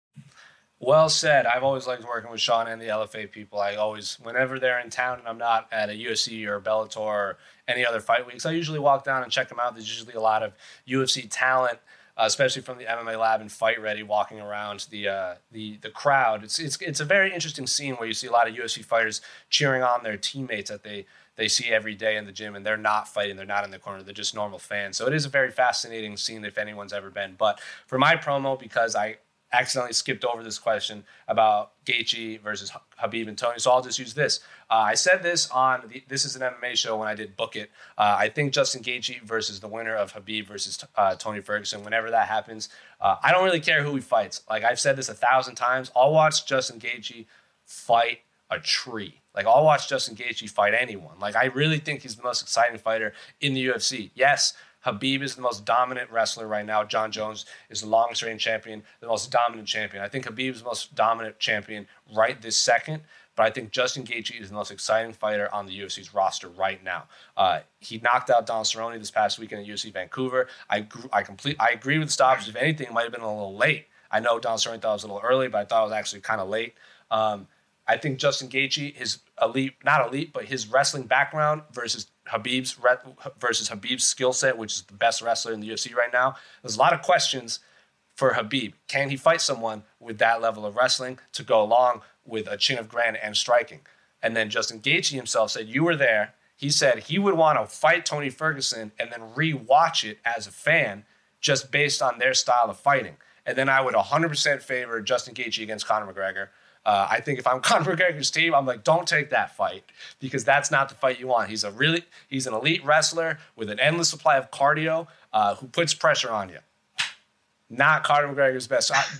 Well said. I've always liked working with Sean and the LFA people. Whenever they're in town and I'm not at a UFC or Bellator or any other fight weeks, I usually walk down and check them out. There's usually a lot of UFC talent, especially from the MMA Lab and Fight Ready, walking around the crowd. It's a very interesting scene where you see a lot of UFC fighters cheering on their teammates that they see every day in the gym, and they're not fighting. They're not in the corner. They're just normal fans. So it is a very fascinating scene if anyone's ever been. But for my promo, because I accidentally skipped over this question about Gaethje versus Khabib and Tony, so I'll just use this. I said this on This Is an MMA show when I did Book It. I think Justin Gaethje versus the winner of Khabib versus Tony Ferguson, whenever that happens, I don't really care who he fights. Like, I've said this 1,000 times. I'll watch Justin Gaethje fight a tree. Like, I'll watch Justin Gaethje fight anyone. Like, I really think he's the most exciting fighter in the UFC. Yes, Khabib is the most dominant wrestler right now. John Jones is the longest reigning champion, the most dominant champion. I think Khabib is the most dominant champion right this second, but I think Justin Gaethje is the most exciting fighter on the UFC's roster right now. He knocked out Donald Cerrone this past weekend at UFC Vancouver. I agree with the stoppage. If anything, it might have been a little late. I know Donald Cerrone thought it was a little early, but I thought it was actually kind of late. I think Justin Gaethje, his his wrestling background versus Khabib's skill set, which is the best wrestler in the UFC right now. There's a lot of questions for Khabib. Can he fight someone with that level of wrestling to go along with a chin of granite and striking? And then Justin Gaethje himself said, you were there. He said he would want to fight Tony Ferguson and then re-watch it as a fan just based on their style of fighting. And then I would 100% favor Justin Gaethje against Conor McGregor. I think if I'm Conor McGregor's team, I'm like, don't take that fight, because that's not the fight you want. He's an elite wrestler with an endless supply of cardio who puts pressure on you. Not Conor McGregor's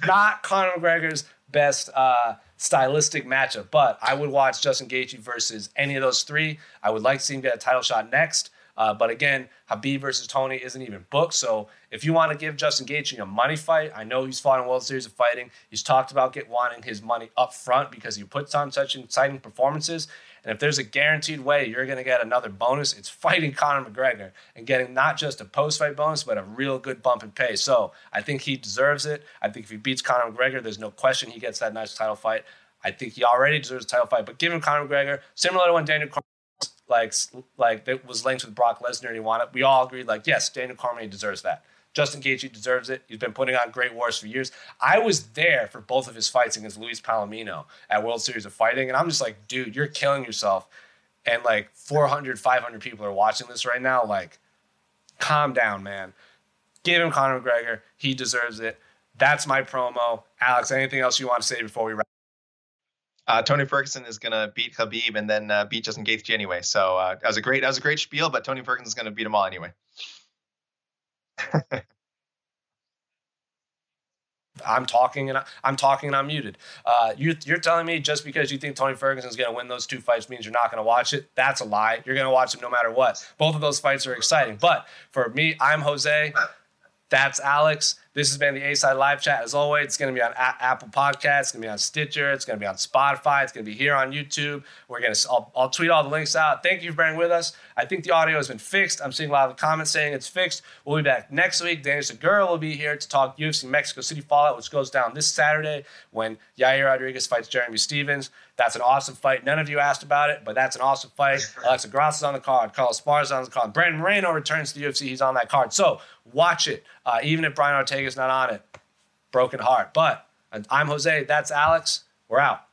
best stylistic matchup, but I would watch Justin Gaethje versus any of those three. I would like to see him get a title shot next. But again, Khabib versus Tony isn't even booked. So if you want to give Justin Gaethje a money fight, I know he's fought in World Series of Fighting. He's talked about wanting his money up front because he puts on such exciting performances. And if there's a guaranteed way you're going to get another bonus, it's fighting Conor McGregor and getting not just a post-fight bonus, but a real good bump in pay. So I think he deserves it. I think if he beats Conor McGregor, there's no question he gets that nice title fight. I think he already deserves a title fight. But give him Conor McGregor, similar to when Daniel Cormier that was linked with Brock Lesnar and he won it. We all agreed, yes, Daniel Cormier deserves that. Justin Gaethje deserves it. He's been putting on great wars for years. I was there for both of his fights against Luis Palomino at World Series of Fighting, and I'm just like, dude, you're killing yourself. And 400, 500 people are watching this right now. Calm down, man. Give him Conor McGregor. He deserves it. That's my promo. Alex, anything else you want to say before we wrap?
Tony Ferguson is going to beat Khabib and then beat Justin Gaethje anyway. So that was a great spiel, but Tony Ferguson is going to beat them all anyway.
I'm talking and I'm muted. You're telling me just because you think Tony Ferguson is going to win those two fights means you're not going to watch it? That's a lie. You're going to watch them no matter what. Both of those fights are exciting. But for me, I'm Jose. That's Alex. This has been the A-Side Live Chat. As always, it's going to be on Apple Podcasts. It's going to be on Stitcher. It's going to be on Spotify. It's going to be here on YouTube. I'll tweet all the links out. Thank you for bearing with us. I think the audio has been fixed. I'm seeing a lot of the comments saying it's fixed. We'll be back next week. Daniel Segura will be here to talk UFC Mexico City Fallout, which goes down this Saturday when Yair Rodriguez fights Jeremy Stevens. That's an awesome fight. None of you asked about it, but that's an awesome fight. Alexa Grasso's on the card. Carlos Esparza's on the card. Brandon Moreno returns to the UFC. He's on that card. So watch it. Even if Brian Ortega's not on it. Broken heart. But I'm Jose. That's Alex. We're out.